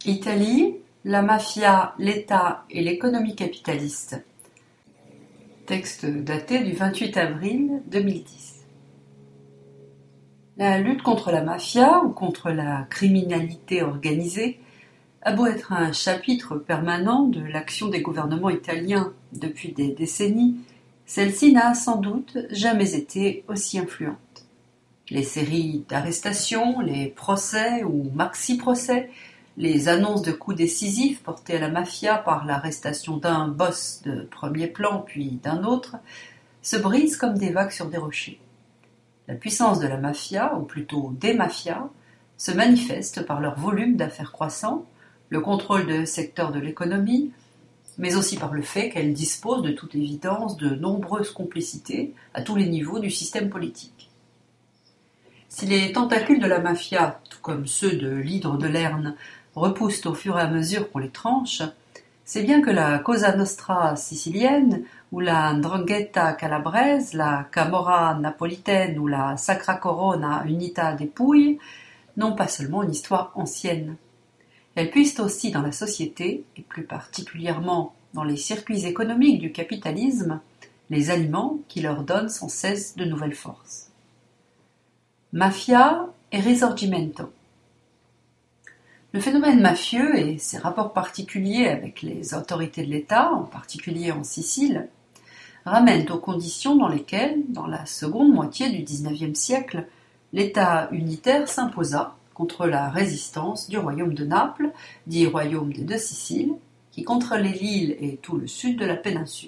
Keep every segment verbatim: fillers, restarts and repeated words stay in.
Italie, la mafia, l'État et l'économie capitaliste. Texte daté du vingt-huit avril deux mille dix. La lutte contre la mafia ou contre la criminalité organisée a beau être un chapitre permanent de l'action des gouvernements italiens depuis des décennies, celle-ci n'a sans doute jamais été aussi influente. Les séries d'arrestations, les procès ou maxi-procès, les annonces de coups décisifs portés à la mafia par l'arrestation d'un boss de premier plan puis d'un autre, se brisent comme des vagues sur des rochers. La puissance de la mafia, ou plutôt des mafias, se manifeste par leur volume d'affaires croissant, le contrôle de secteurs de l'économie, mais aussi par le fait qu'elles disposent de toute évidence de nombreuses complicités à tous les niveaux du système politique. Si les tentacules de la mafia, tout comme ceux de l'hydre de Lerne, repoussent au fur et à mesure qu'on les tranche, c'est bien que la Cosa Nostra sicilienne, ou la Ndrangheta calabraise, la Camorra napolitaine ou la Sacra Corona Unita des Pouilles n'ont pas seulement une histoire ancienne. Elles puissent aussi dans la société, et plus particulièrement dans les circuits économiques du capitalisme, les aliments qui leur donnent sans cesse de nouvelles forces. Mafia et Risorgimento. Le phénomène mafieux et ses rapports particuliers avec les autorités de l'État, en particulier en Sicile, ramènent aux conditions dans lesquelles, dans la seconde moitié du dix-neuvième siècle, l'État unitaire s'imposa contre la résistance du royaume de Naples, dit royaume des deux Siciles, qui contrôlait l'île et tout le sud de la péninsule.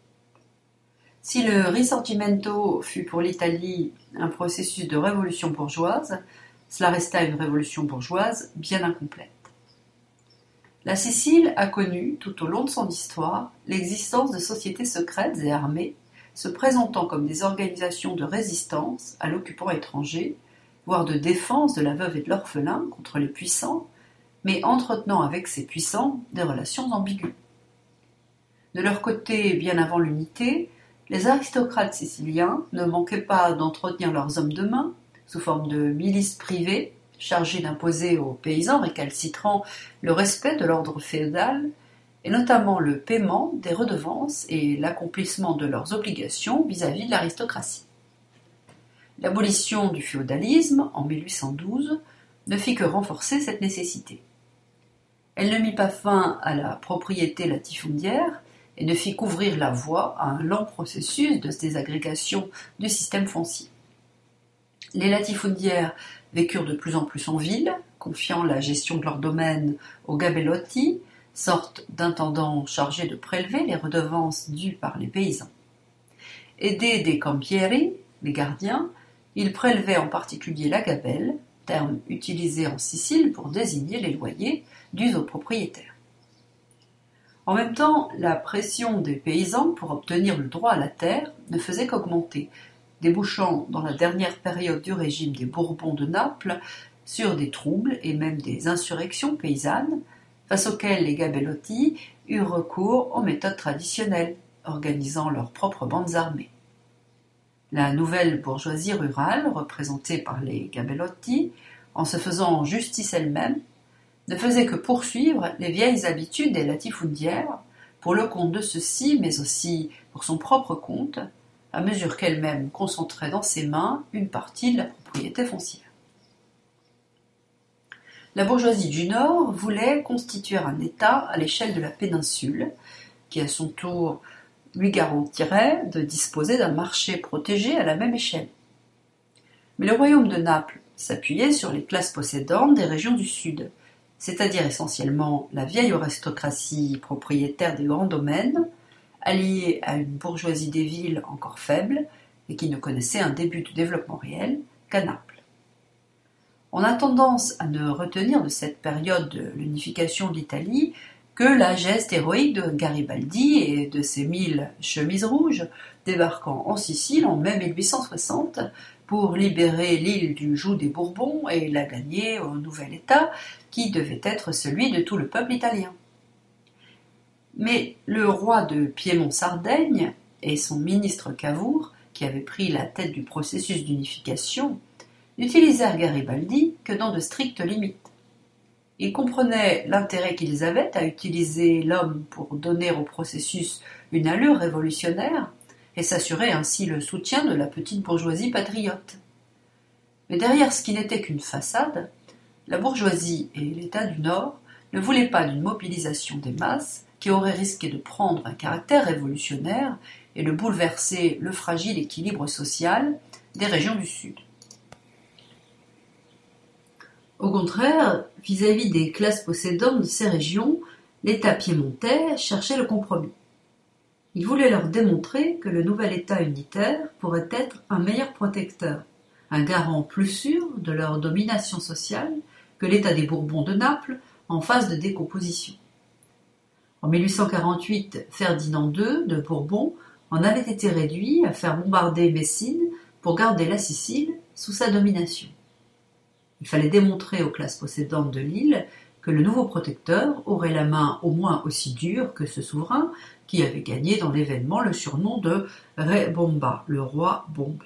Si le Risorgimento fut pour l'Italie un processus de révolution bourgeoise, cela resta une révolution bourgeoise bien incomplète. La Sicile a connu, tout au long de son histoire, l'existence de sociétés secrètes et armées, se présentant comme des organisations de résistance à l'occupant étranger, voire de défense de la veuve et de l'orphelin contre les puissants, mais entretenant avec ces puissants des relations ambiguës. De leur côté, bien avant l'unité, les aristocrates siciliens ne manquaient pas d'entretenir leurs hommes de main, sous forme de milices privées, chargées d'imposer aux paysans récalcitrants le respect de l'ordre féodal, et notamment le paiement des redevances et l'accomplissement de leurs obligations vis-à-vis de l'aristocratie. L'abolition du féodalisme, en mille huit cent douze, ne fit que renforcer cette nécessité. Elle ne mit pas fin à la propriété latifondière et ne fit qu'ouvrir la voie à un lent processus de désagrégation du système foncier. Les latifondières vécurent de plus en plus en ville, confiant la gestion de leur domaine aux gabellotti, sorte d'intendants chargés de prélever les redevances dues par les paysans. Aidés des campieri, les gardiens, ils prélevaient en particulier la gabelle, terme utilisé en Sicile pour désigner les loyers dus aux propriétaires. En même temps, la pression des paysans pour obtenir le droit à la terre ne faisait qu'augmenter, débouchant dans la dernière période du régime des Bourbons de Naples sur des troubles et même des insurrections paysannes, face auxquelles les gabellotti eurent recours aux méthodes traditionnelles, organisant leurs propres bandes armées. La nouvelle bourgeoisie rurale, représentée par les gabellotti, en se faisant justice elle-même, ne faisait que poursuivre les vieilles habitudes des latifondières pour le compte de ceux-ci, mais aussi pour son propre compte, à mesure qu'elle-même concentrait dans ses mains une partie de la propriété foncière. La bourgeoisie du Nord voulait constituer un État à l'échelle de la péninsule, qui à son tour lui garantirait de disposer d'un marché protégé à la même échelle. Mais le royaume de Naples s'appuyait sur les classes possédantes des régions du Sud, c'est-à-dire essentiellement la vieille aristocratie propriétaire des grands domaines, alliée à une bourgeoisie des villes encore faible et qui ne connaissait un début de développement réel qu'à Naples. On a tendance à ne retenir de cette période de l'unification de l'Italie que la geste héroïque de Garibaldi et de ses mille chemises rouges débarquant en Sicile en mai mille huit cent soixante pour libérer l'île du joug des Bourbons et la gagner au nouvel État qui devait être celui de tout le peuple italien. Mais le roi de Piémont-Sardaigne et son ministre Cavour, qui avait pris la tête du processus d'unification, n'utilisèrent Garibaldi que dans de strictes limites. Ils comprenaient l'intérêt qu'ils avaient à utiliser l'homme pour donner au processus une allure révolutionnaire et s'assurer ainsi le soutien de la petite bourgeoisie patriote. Mais derrière ce qui n'était qu'une façade, la bourgeoisie et l'État du Nord ne voulaient pas d'une mobilisation des masses qui aurait risqué de prendre un caractère révolutionnaire et de bouleverser le fragile équilibre social des régions du Sud. Au contraire, vis-à-vis des classes possédantes de ces régions, l'État piémontais cherchait le compromis. Il voulait leur démontrer que le nouvel État unitaire pourrait être un meilleur protecteur, un garant plus sûr de leur domination sociale que l'État des Bourbons de Naples en phase de décomposition. En mille huit cent quarante-huit, Ferdinand deux de Bourbon en avait été réduit à faire bombarder Messine pour garder la Sicile sous sa domination. Il fallait démontrer aux classes possédantes de l'île que le nouveau protecteur aurait la main au moins aussi dure que ce souverain qui avait gagné dans l'événement le surnom de Re Bomba, le roi bombe.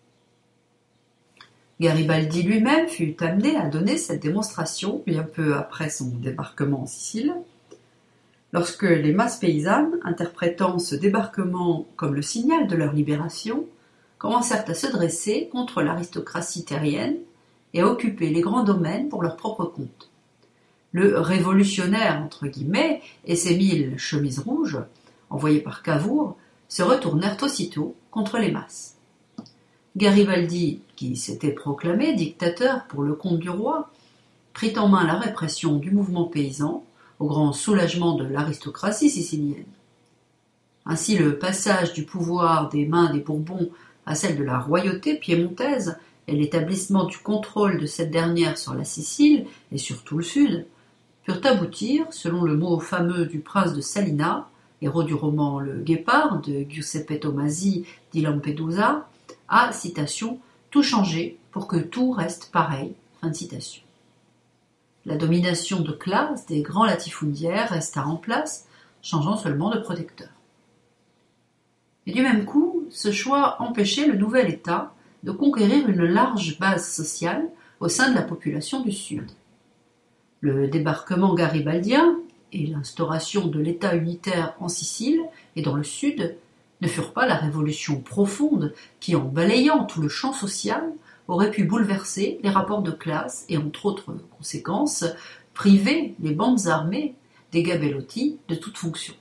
Garibaldi lui-même fut amené à donner cette démonstration bien peu après son débarquement en Sicile. Lorsque les masses paysannes, interprétant ce débarquement comme le signal de leur libération, commencèrent à se dresser contre l'aristocratie terrienne et à occuper les grands domaines pour leur propre compte. Le révolutionnaire, entre guillemets, et ses mille chemises rouges, envoyés par Cavour, se retournèrent aussitôt contre les masses. Garibaldi, qui s'était proclamé dictateur pour le compte du roi, prit en main la répression du mouvement paysan, au grand soulagement de l'aristocratie sicilienne. Ainsi, le passage du pouvoir des mains des Bourbons à celle de la royauté piémontaise et l'établissement du contrôle de cette dernière sur la Sicile et sur tout le sud purent aboutir, selon le mot fameux du prince de Salina, héros du roman Le Guépard de Giuseppe Tomasi di Lampedusa, à, citation, « tout changer pour que tout reste pareil ». Fin de citation. La domination de classe des grands latifundiaires resta en place, changeant seulement de protecteur. Et du même coup, ce choix empêchait le nouvel État de conquérir une large base sociale au sein de la population du Sud. Le débarquement garibaldien et l'instauration de l'État unitaire en Sicile et dans le Sud ne furent pas la révolution profonde qui, en balayant tout le champ social, aurait pu bouleverser les rapports de classe et, entre autres conséquences, priver les bandes armées des gabellotti de toute fonction.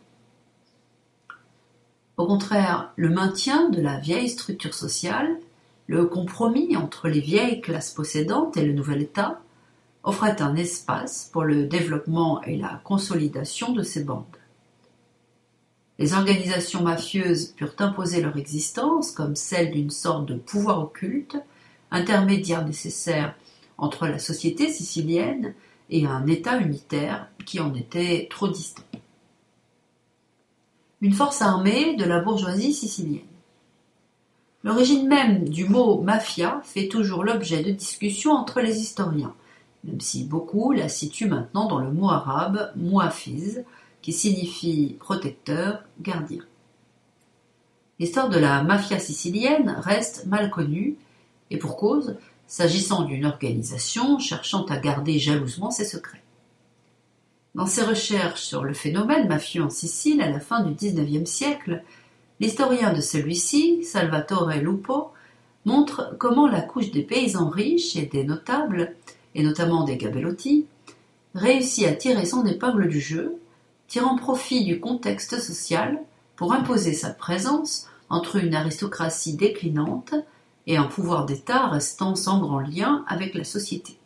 Au contraire, le maintien de la vieille structure sociale, le compromis entre les vieilles classes possédantes et le nouvel État, offrait un espace pour le développement et la consolidation de ces bandes. Les organisations mafieuses purent imposer leur existence comme celle d'une sorte de pouvoir occulte, intermédiaire nécessaire entre la société sicilienne et un État unitaire qui en était trop distant. Une force armée de la bourgeoisie sicilienne. L'origine même du mot mafia fait toujours l'objet de discussions entre les historiens, même si beaucoup la situent maintenant dans le mot arabe muhafiz, qui signifie protecteur, gardien. L'histoire de la mafia sicilienne reste mal connue, et pour cause, s'agissant d'une organisation cherchant à garder jalousement ses secrets. Dans ses recherches sur le phénomène mafieux en Sicile à la fin du dix-neuvième siècle, l'historien de celui-ci, Salvatore Lupo, montre comment la couche des paysans riches et des notables, et notamment des gabellotti, réussit à tirer son épingle du jeu, tirant profit du contexte social pour imposer sa présence entre une aristocratie déclinante et un pouvoir d'État restant sans grand lien avec la société.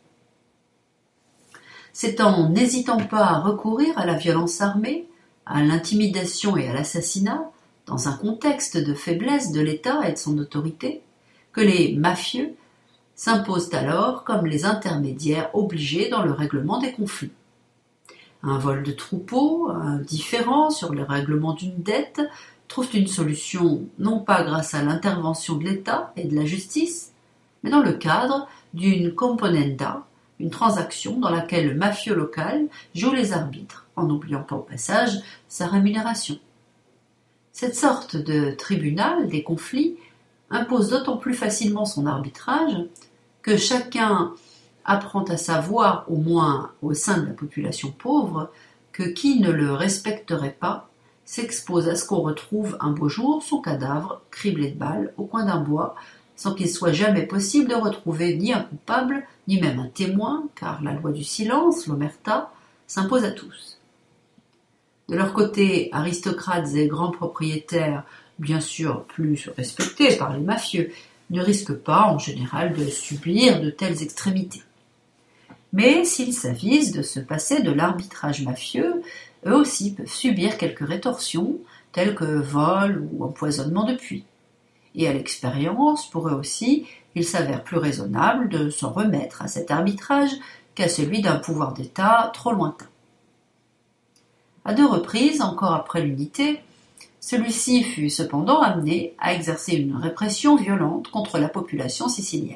C'est en n'hésitant pas à recourir à la violence armée, à l'intimidation et à l'assassinat, dans un contexte de faiblesse de l'État et de son autorité, que les mafieux s'imposent alors comme les intermédiaires obligés dans le règlement des conflits. Un vol de troupeau, un différend sur le règlement d'une dette trouvent une solution non pas grâce à l'intervention de l'État et de la justice, mais dans le cadre d'une componenda, une transaction dans laquelle le mafieux local joue les arbitres, en n'oubliant pas au passage sa rémunération. Cette sorte de tribunal des conflits impose d'autant plus facilement son arbitrage que chacun apprend à savoir, au moins au sein de la population pauvre, que qui ne le respecterait pas s'expose à ce qu'on retrouve un beau jour son cadavre criblé de balles au coin d'un bois, sans qu'il soit jamais possible de retrouver ni un coupable, ni même un témoin, car la loi du silence, l'omerta, s'impose à tous. De leur côté, aristocrates et grands propriétaires, bien sûr plus respectés par les mafieux, ne risquent pas en général de subir de telles extrémités. Mais s'ils s'avisent de se passer de l'arbitrage mafieux, eux aussi peuvent subir quelques rétorsions, telles que vol ou empoisonnement de puits. Et à l'expérience, pour eux aussi, il s'avère plus raisonnable de s'en remettre à cet arbitrage qu'à celui d'un pouvoir d'État trop lointain. À deux reprises, encore après l'unité, celui-ci fut cependant amené à exercer une répression violente contre la population sicilienne.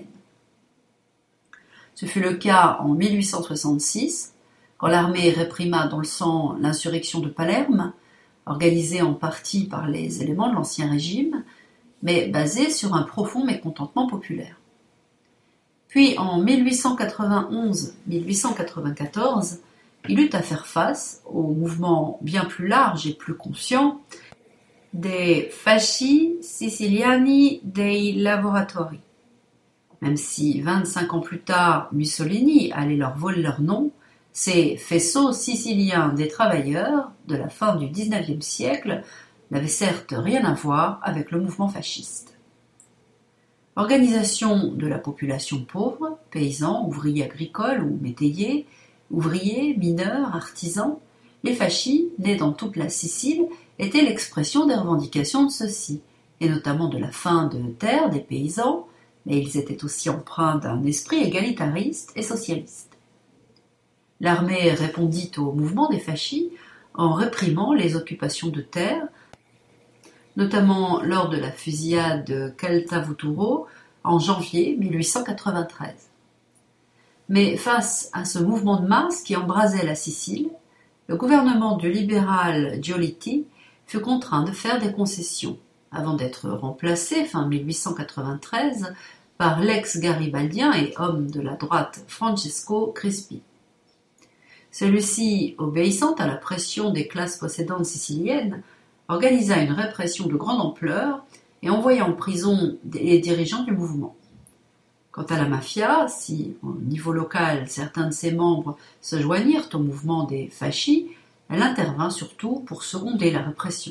Ce fut le cas en mille huit cent soixante-six, quand l'armée réprima dans le sang l'insurrection de Palerme, organisée en partie par les éléments de l'Ancien Régime, mais basée sur un profond mécontentement populaire. Puis en mille huit cent quatre-vingt-onze à mille huit cent quatre-vingt-quatorze, il eut à faire face au mouvement bien plus large et plus conscient des Fasci Siciliani dei Lavoratori. Même si vingt-cinq ans plus tard, Mussolini allait leur voler leur nom, ces faisceaux siciliens des travailleurs de la fin du dix-neuvième siècle n'avaient certes rien à voir avec le mouvement fasciste. Organisation de la population pauvre, paysans, ouvriers agricoles ou métayers, ouvriers, mineurs, artisans, les fascis, nés dans toute la Sicile, étaient l'expression des revendications de ceux-ci, et notamment de la faim de terre des paysans, mais ils étaient aussi empreints d'un esprit égalitariste et socialiste. L'armée répondit au mouvement des fascis en réprimant les occupations de terre, notamment lors de la fusillade de Caltavuturo en janvier mille huit cent quatre-vingt-treize. Mais face à ce mouvement de masse qui embrasait la Sicile, le gouvernement du libéral Giolitti fut contraint de faire des concessions, avant d'être remplacé, fin mille huit cent quatre-vingt-treize, par l'ex-garibaldien et homme de la droite Francesco Crispi. Celui-ci, obéissant à la pression des classes possédantes siciliennes, organisa une répression de grande ampleur et envoya en prison les dirigeants du mouvement. Quant à la mafia, si, au niveau local, certains de ses membres se joignirent au mouvement des fascis, elle intervint surtout pour seconder la répression.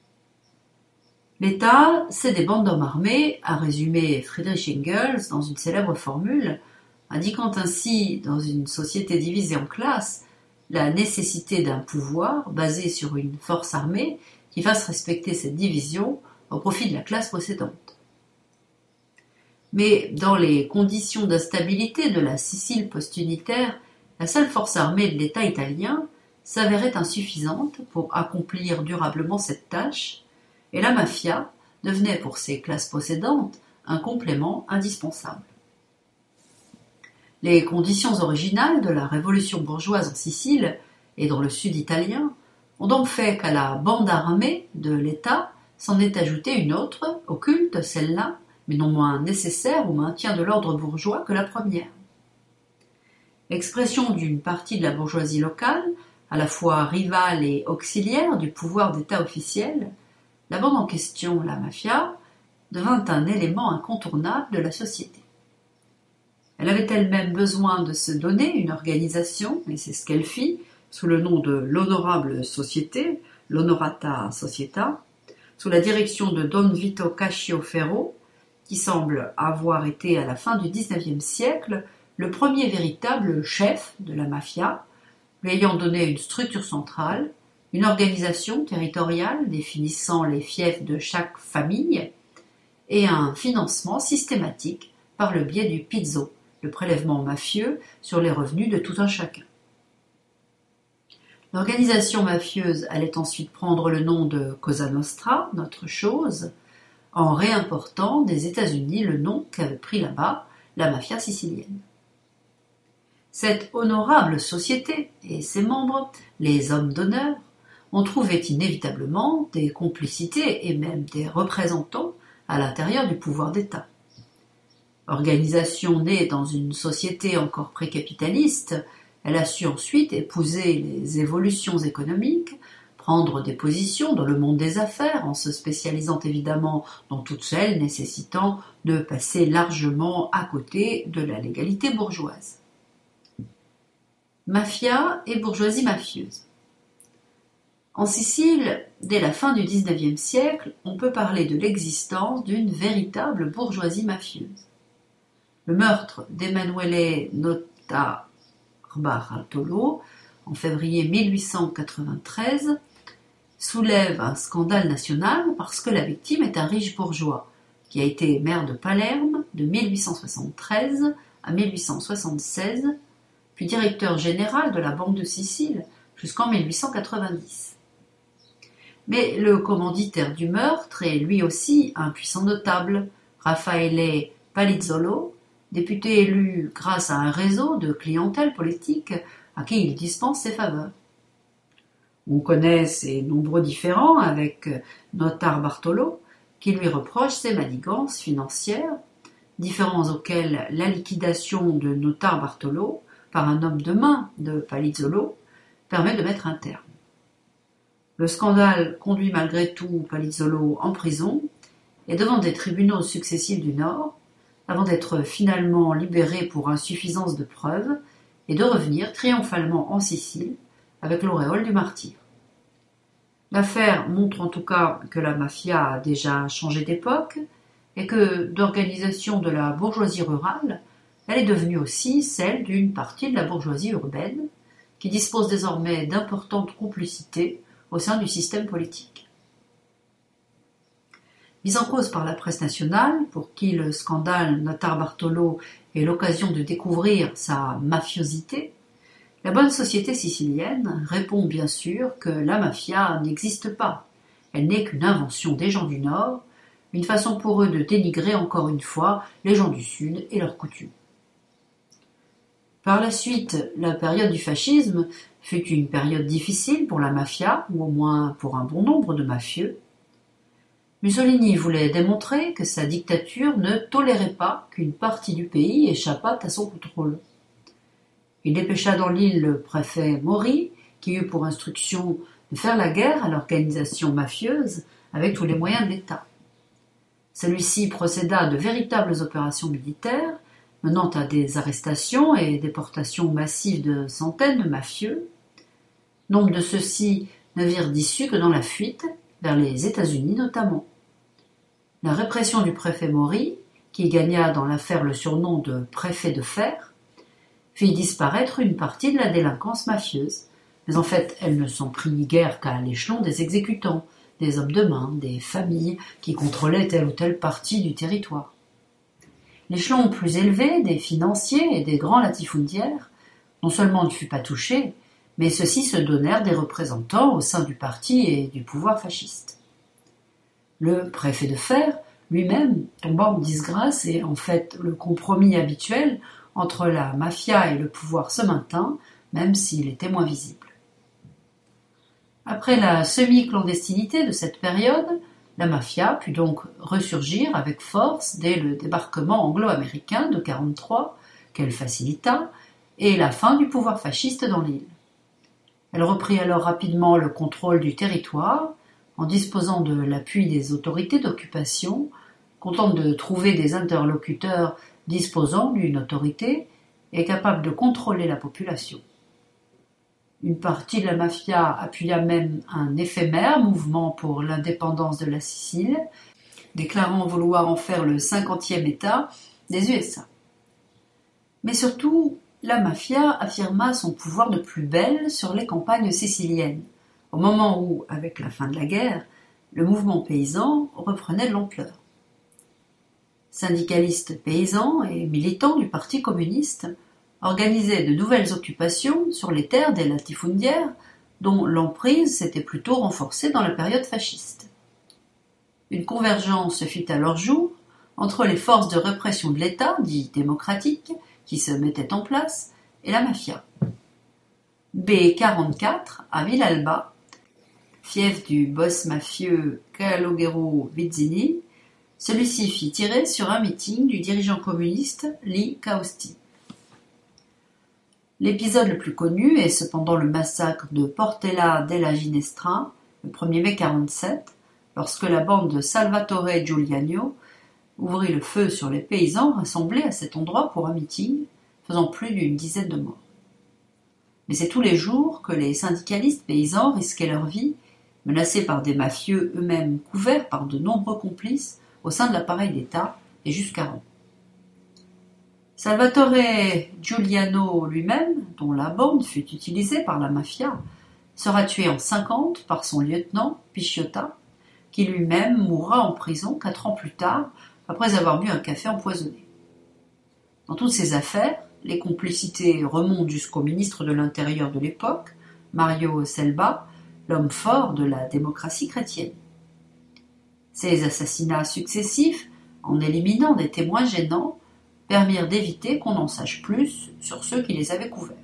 L'État, c'est des bandes d'hommes armés, a résumé Friedrich Engels dans une célèbre formule, indiquant ainsi, dans une société divisée en classes, la nécessité d'un pouvoir basé sur une force armée qui fasse respecter cette division au profit de la classe possédante. Mais dans les conditions d'instabilité de la Sicile post-unitaire, la seule force armée de l'État italien s'avérait insuffisante pour accomplir durablement cette tâche, et la mafia devenait pour ces classes possédantes un complément indispensable. Les conditions originales de la révolution bourgeoise en Sicile et dans le sud italien ont donc fait qu'à la bande armée de l'État s'en est ajoutée une autre, occulte celle-là, mais non moins nécessaire au maintien de l'ordre bourgeois que la première. Expression d'une partie de la bourgeoisie locale, à la fois rivale et auxiliaire du pouvoir d'État officiel, la bande en question, la mafia, devint un élément incontournable de la société. Elle avait elle-même besoin de se donner une organisation, et c'est ce qu'elle fit, sous le nom de l'Honorable Société, l'Honorata Societa, sous la direction de Don Vito Cascioferro, qui semble avoir été à la fin du dix-neuvième siècle le premier véritable chef de la mafia, lui ayant donné une structure centrale, une organisation territoriale définissant les fiefs de chaque famille et un financement systématique par le biais du pizzo, le prélèvement mafieux sur les revenus de tout un chacun. L'organisation mafieuse allait ensuite prendre le nom de Cosa Nostra, notre chose, en réimportant des États-Unis le nom qu'avait pris là-bas la mafia sicilienne. Cette honorable société et ses membres, les hommes d'honneur, ont trouvé inévitablement des complicités et même des représentants à l'intérieur du pouvoir d'État. Organisation née dans une société encore précapitaliste, elle a su ensuite épouser les évolutions économiques, prendre des positions dans le monde des affaires en se spécialisant évidemment dans toutes celles nécessitant de passer largement à côté de la légalité bourgeoise. Mafia et bourgeoisie mafieuse. En Sicile, dès la fin du dix-neuvième siècle, on peut parler de l'existence d'une véritable bourgeoisie mafieuse. Le meurtre d'Emanuele Notarbartolo en février mille huit cent quatre-vingt-treize soulève un scandale national parce que la victime est un riche bourgeois qui a été maire de Palerme de mille huit cent soixante-treize à mille huit cent soixante-seize, puis directeur général de la Banque de Sicile jusqu'en mille huit cent quatre-vingt-dix. Mais le commanditaire du meurtre est lui aussi un puissant notable, Raffaele Palizzolo, député élu grâce à un réseau de clientèle politique à qui il dispense ses faveurs. On connaît ses nombreux différends avec Notarbartolo, qui lui reproche ses manigances financières, différends auxquels la liquidation de Notarbartolo par un homme de main de Palizzolo permet de mettre un terme. Le scandale conduit malgré tout Palizzolo en prison et devant des tribunaux successifs du Nord, avant d'être finalement libéré pour insuffisance de preuves et de revenir triomphalement en Sicile avec l'auréole du martyr. L'affaire montre en tout cas que la mafia a déjà changé d'époque et que d'organisation de la bourgeoisie rurale, elle est devenue aussi celle d'une partie de la bourgeoisie urbaine qui dispose désormais d'importantes complicités au sein du système politique. Mise en cause par la presse nationale, pour qui le scandale Notarbartolo est l'occasion de découvrir sa mafiosité, la bonne société sicilienne répond bien sûr que la mafia n'existe pas. Elle n'est qu'une invention des gens du Nord, une façon pour eux de dénigrer encore une fois les gens du Sud et leurs coutumes. Par la suite, la période du fascisme fut une période difficile pour la mafia, ou au moins pour un bon nombre de mafieux. Mussolini voulait démontrer que sa dictature ne tolérait pas qu'une partie du pays échappât à son contrôle. Il dépêcha dans l'île le préfet Mori, qui eut pour instruction de faire la guerre à l'organisation mafieuse avec tous les moyens de l'État. Celui-ci procéda à de véritables opérations militaires, menant à des arrestations et déportations massives de centaines de mafieux. Nombre de ceux-ci ne virent d'issue que dans la fuite, vers les États-Unis notamment. La répression du préfet Mori, qui gagna dans l'affaire le surnom de préfet de fer, fit disparaître une partie de la délinquance mafieuse, mais en fait elle ne s'en prit guère qu'à l'échelon des exécutants, des hommes de main, des familles qui contrôlaient telle ou telle partie du territoire. L'échelon plus élevé des financiers et des grands latifondiaires non seulement ne fut pas touché, mais ceux-ci se donnèrent des représentants au sein du parti et du pouvoir fasciste. Le préfet de fer, lui-même, tomba en disgrâce et en fait le compromis habituel entre la mafia et le pouvoir se maintint, même s'il était moins visible. Après la semi-clandestinité de cette période, la mafia put donc ressurgir avec force dès le débarquement anglo-américain de quarante-trois, qu'elle facilita, et la fin du pouvoir fasciste dans l'île. Elle reprit alors rapidement le contrôle du territoire, en disposant de l'appui des autorités d'occupation, contente de trouver des interlocuteurs disposant d'une autorité et capables de contrôler la population. Une partie de la mafia appuya même un éphémère mouvement pour l'indépendance de la Sicile, déclarant vouloir en faire le cinquantième État des U S A. Mais surtout, la mafia affirma son pouvoir de plus belle sur les campagnes siciliennes, au moment où, avec la fin de la guerre, le mouvement paysan reprenait de l'ampleur. Syndicalistes paysans et militants du Parti communiste organisaient de nouvelles occupations sur les terres des latifondières dont l'emprise s'était plutôt renforcée dans la période fasciste. Une convergence se fit alors jour entre les forces de répression de l'État, dit démocratique, qui se mettaient en place, et la mafia. B quarante-quatre, à Villalba, fief du boss mafieux Calogero Vizzini, celui-ci fit tirer sur un meeting du dirigeant communiste Lee Kaosti. L'épisode le plus connu est cependant le massacre de Portella della Ginestra, le premier mai quarante-sept, lorsque la bande de Salvatore Giuliano ouvrit le feu sur les paysans rassemblés à cet endroit pour un meeting, faisant plus d'une dizaine de morts. Mais c'est tous les jours que les syndicalistes paysans risquaient leur vie, menacés par des mafieux eux-mêmes couverts par de nombreux complices au sein de l'appareil d'État et jusqu'à Rome. Salvatore Giuliano lui-même, dont la bande fut utilisée par la mafia, sera tué en cinquante par son lieutenant Pisciotta, qui lui-même mourra en prison quatre ans plus tard après avoir bu un café empoisonné. Dans toutes ces affaires, les complicités remontent jusqu'au ministre de l'Intérieur de l'époque, Mario Selba, l'homme fort de la démocratie chrétienne. Ces assassinats successifs, en éliminant des témoins gênants, permirent d'éviter qu'on en sache plus sur ceux qui les avaient couverts.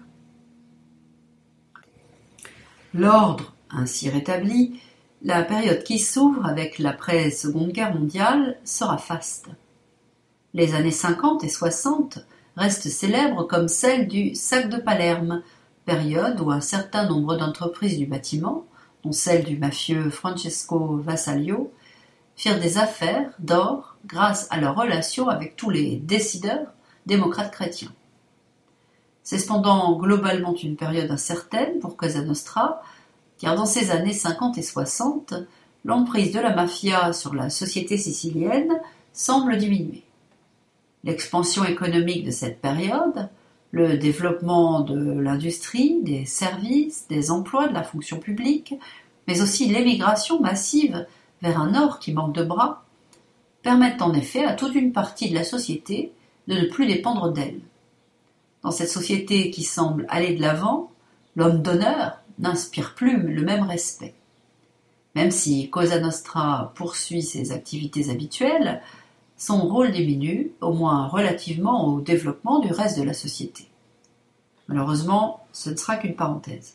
L'ordre ainsi rétabli, la période qui s'ouvre avec l'après-Seconde Guerre mondiale sera faste. Les années cinquante et soixante restent célèbres comme celle du sac de Palerme, période où un certain nombre d'entreprises du bâtiment, dont celle du mafieux Francesco Vassalio, firent des affaires d'or grâce à leur relation avec tous les décideurs démocrates chrétiens. C'est cependant globalement une période incertaine pour Cosa Nostra, car dans ces années cinquante et soixante, l'emprise de la mafia sur la société sicilienne semble diminuer. L'expansion économique de cette période, le développement de l'industrie, des services, des emplois de la fonction publique, mais aussi l'émigration massive vers un nord qui manque de bras, permettent en effet à toute une partie de la société de ne plus dépendre d'elle. Dans cette société qui semble aller de l'avant, l'homme d'honneur n'inspire plus le même respect. Même si Cosa Nostra poursuit ses activités habituelles, son rôle diminue, au moins relativement au développement du reste de la société. Malheureusement, ce ne sera qu'une parenthèse.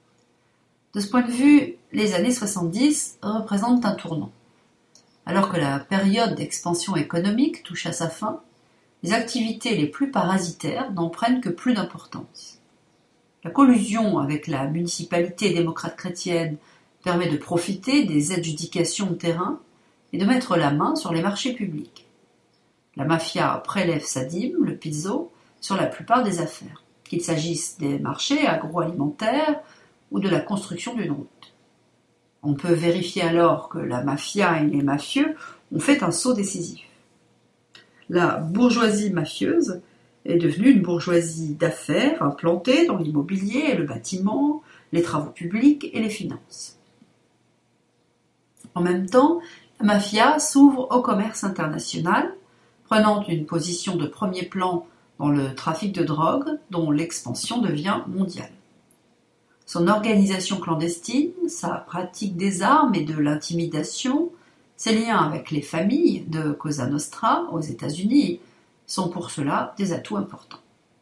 De ce point de vue, les années soixante-dix représentent un tournant. Alors que la période d'expansion économique touche à sa fin, les activités les plus parasitaires n'en prennent que plus d'importance. La collusion avec la municipalité démocrate chrétienne permet de profiter des adjudications de terrain et de mettre la main sur les marchés publics. La mafia prélève sa dîme, le pizzo, sur la plupart des affaires, qu'il s'agisse des marchés agroalimentaires ou de la construction d'une route. On peut vérifier alors que la mafia et les mafieux ont fait un saut décisif. La bourgeoisie mafieuse est devenue une bourgeoisie d'affaires implantée dans l'immobilier, le bâtiment, les travaux publics et les finances. En même temps, la mafia s'ouvre au commerce international, prenant une position de premier plan dans le trafic de drogue dont l'expansion devient mondiale. Son organisation clandestine, sa pratique des armes et de l'intimidation, ses liens avec les familles de Cosa Nostra aux États-Unis sont pour cela des atouts importants.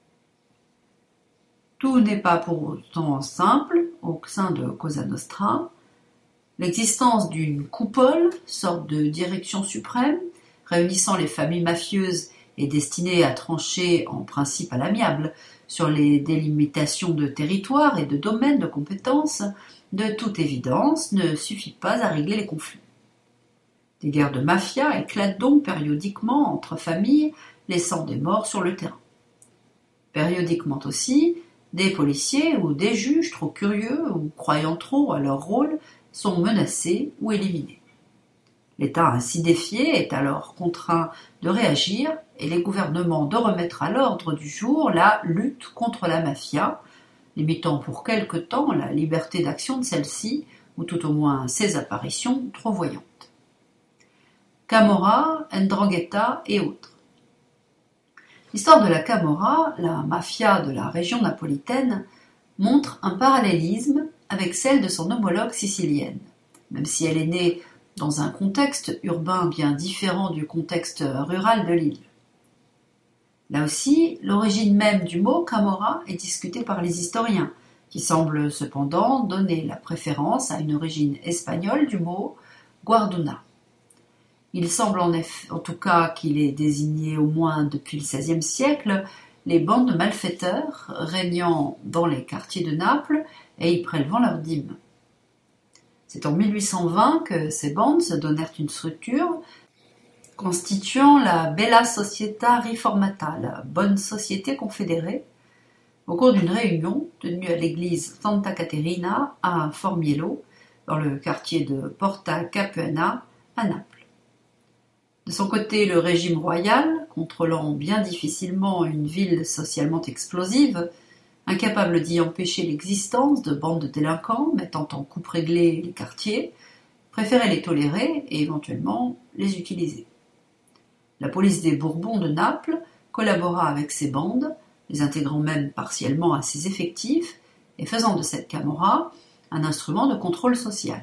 Tout n'est pas pour autant simple au sein de Cosa Nostra. L'existence d'une coupole, sorte de direction suprême, réunissant les familles mafieuses et destinée à trancher en principe à l'amiable sur les délimitations de territoires et de domaines de compétences, de toute évidence ne suffit pas à régler les conflits. Des guerres de mafia éclatent donc périodiquement entre familles, laissant des morts sur le terrain. Périodiquement aussi, des policiers ou des juges trop curieux ou croyant trop à leur rôle sont menacés ou éliminés. L'État ainsi défié est alors contraint de réagir et les gouvernements de remettre à l'ordre du jour la lutte contre la mafia, limitant pour quelque temps la liberté d'action de celle-ci, ou tout au moins ses apparitions trop voyantes. Camorra, 'Ndrangheta et autres. L'histoire de la Camorra, la mafia de la région napolitaine, montre un parallélisme avec celle de son homologue sicilienne, même si elle est née dans un contexte urbain bien différent du contexte rural de l'île. Là aussi, l'origine même du mot Camorra est discutée par les historiens, qui semblent cependant donner la préférence à une origine espagnole du mot Guarduna. Il semble en, effet, en tout cas qu'il ait désigné au moins depuis le seizième siècle les bandes de malfaiteurs régnant dans les quartiers de Naples et y prélevant leurs dîmes. C'est en mille huit cent vingt que ces bandes se donnèrent une structure constituant la Bella Società Riformata, la bonne société confédérée, au cours d'une réunion tenue à l'église Santa Caterina à Formiello, dans le quartier de Porta Capuana, à Naples. De son côté, le régime royal, contrôlant bien difficilement une ville socialement explosive, incapable d'y empêcher l'existence de bandes de délinquants mettant en coupe réglée les quartiers, préférait les tolérer et éventuellement les utiliser. La police des Bourbons de Naples collabora avec ces bandes, les intégrant même partiellement à ses effectifs et faisant de cette camorra un instrument de contrôle social.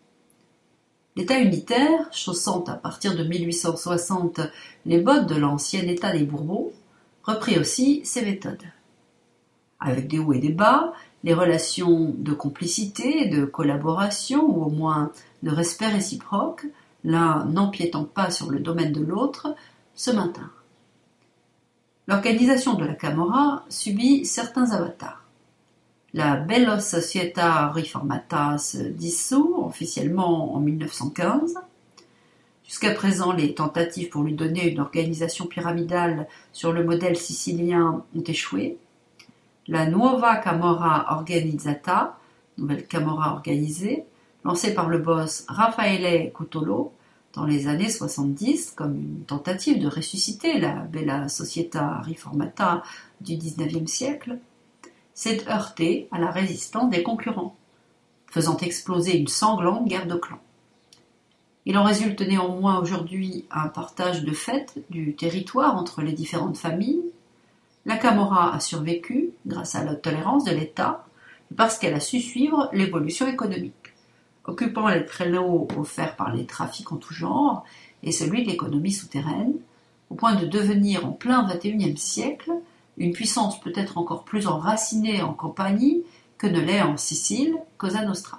L'État unitaire, chaussant à partir de mille huit cent soixante les bottes de l'ancien État des Bourbons, reprit aussi ses méthodes. Avec des hauts et des bas, les relations de complicité et de collaboration, ou au moins de respect réciproque, l'un n'empiétant pas sur le domaine de l'autre, se maintinrent. L'organisation de la Camorra subit certains avatars. La Bella Società Riformata se dissout officiellement en mille neuf cent quinze. Jusqu'à présent, les tentatives pour lui donner une organisation pyramidale sur le modèle sicilien ont échoué. La Nuova Camorra Organizzata, nouvelle Camorra organisée, lancée par le boss Raffaele Cutolo dans les années soixante-dix comme une tentative de ressusciter la Bella Società Riformata du dix-neuvième siècle, s'est heurtée à la résistance des concurrents, faisant exploser une sanglante guerre de clans. Il en résulte néanmoins aujourd'hui un partage de fait du territoire entre les différentes familles. La Camorra a survécu grâce à la tolérance de l'État et parce qu'elle a su suivre l'évolution économique, occupant les créneaux offerts par les trafics en tout genre et celui de l'économie souterraine, au point de devenir en plein vingt et unième siècle une puissance peut-être encore plus enracinée en Campanie que ne l'est en Sicile Cosa Nostra.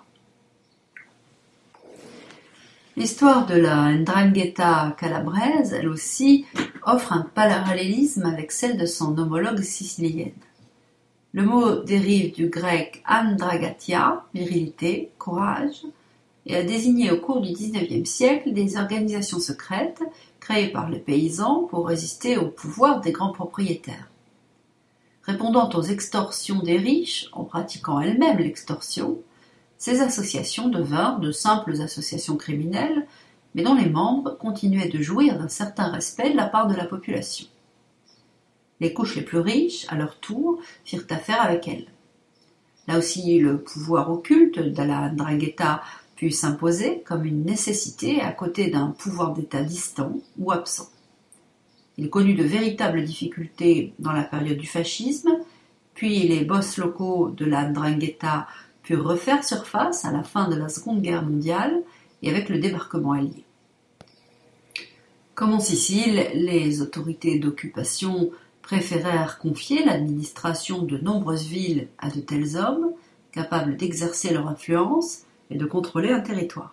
L'histoire de la Ndrangheta calabraise, elle aussi, offre un parallélisme avec celle de son homologue sicilienne. Le mot dérive du grec andragatia, virilité, courage, et a désigné au cours du dix-neuvième siècle des organisations secrètes créées par les paysans pour résister au pouvoir des grands propriétaires. Répondant aux extorsions des riches, en pratiquant elles-mêmes l'extorsion, ces associations devinrent de simples associations criminelles, mais dont les membres continuaient de jouir d'un certain respect de la part de la population. Les couches les plus riches, à leur tour, firent affaire avec elles. Là aussi, le pouvoir occulte de la Ndrangheta put s'imposer comme une nécessité à côté d'un pouvoir d'État distant ou absent. Il connut de véritables difficultés dans la période du fascisme, puis les boss locaux de la Ndrangheta purent refaire surface à la fin de la Seconde Guerre mondiale et avec le débarquement allié. Comme en Sicile, les autorités d'occupation préférèrent confier l'administration de nombreuses villes à de tels hommes, capables d'exercer leur influence et de contrôler un territoire.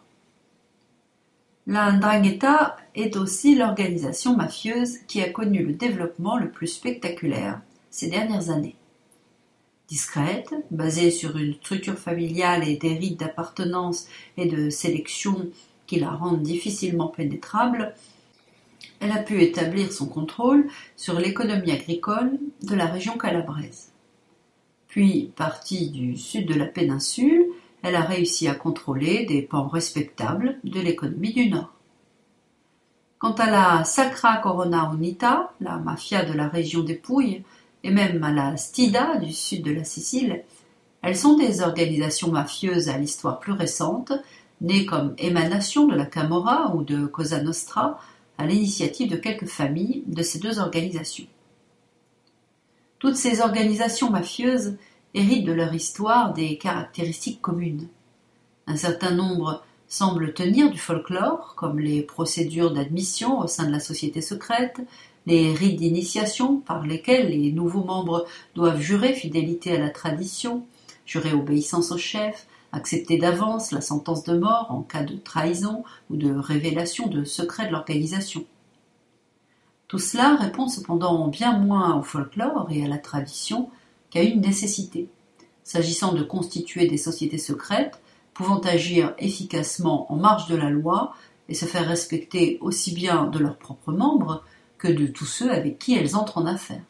La Ndrangheta est aussi l'organisation mafieuse qui a connu le développement le plus spectaculaire ces dernières années. Discrète, basée sur une structure familiale et des rites d'appartenance et de sélection qui la rendent difficilement pénétrable, elle a pu établir son contrôle sur l'économie agricole de la région calabraise. Puis, partie du sud de la péninsule, elle a réussi à contrôler des pans respectables de l'économie du Nord. Quant à la Sacra Corona Unita, la mafia de la région des Pouilles, et même à la Stida du sud de la Sicile, elles sont des organisations mafieuses à l'histoire plus récente, nées comme émanation de la Camorra ou de Cosa Nostra, à l'initiative de quelques familles de ces deux organisations. Toutes ces organisations mafieuses héritent de leur histoire des caractéristiques communes. Un certain nombre semblent tenir du folklore, comme les procédures d'admission au sein de la société secrète, les rites d'initiation par lesquels les nouveaux membres doivent jurer fidélité à la tradition, jurer obéissance au chef, accepter d'avance la sentence de mort en cas de trahison ou de révélation de secrets de l'organisation. Tout cela répond cependant bien moins au folklore et à la tradition qu'à une nécessité, s'agissant de constituer des sociétés secrètes pouvant agir efficacement en marge de la loi et se faire respecter aussi bien de leurs propres membres que de tous ceux avec qui elles entrent en affaires.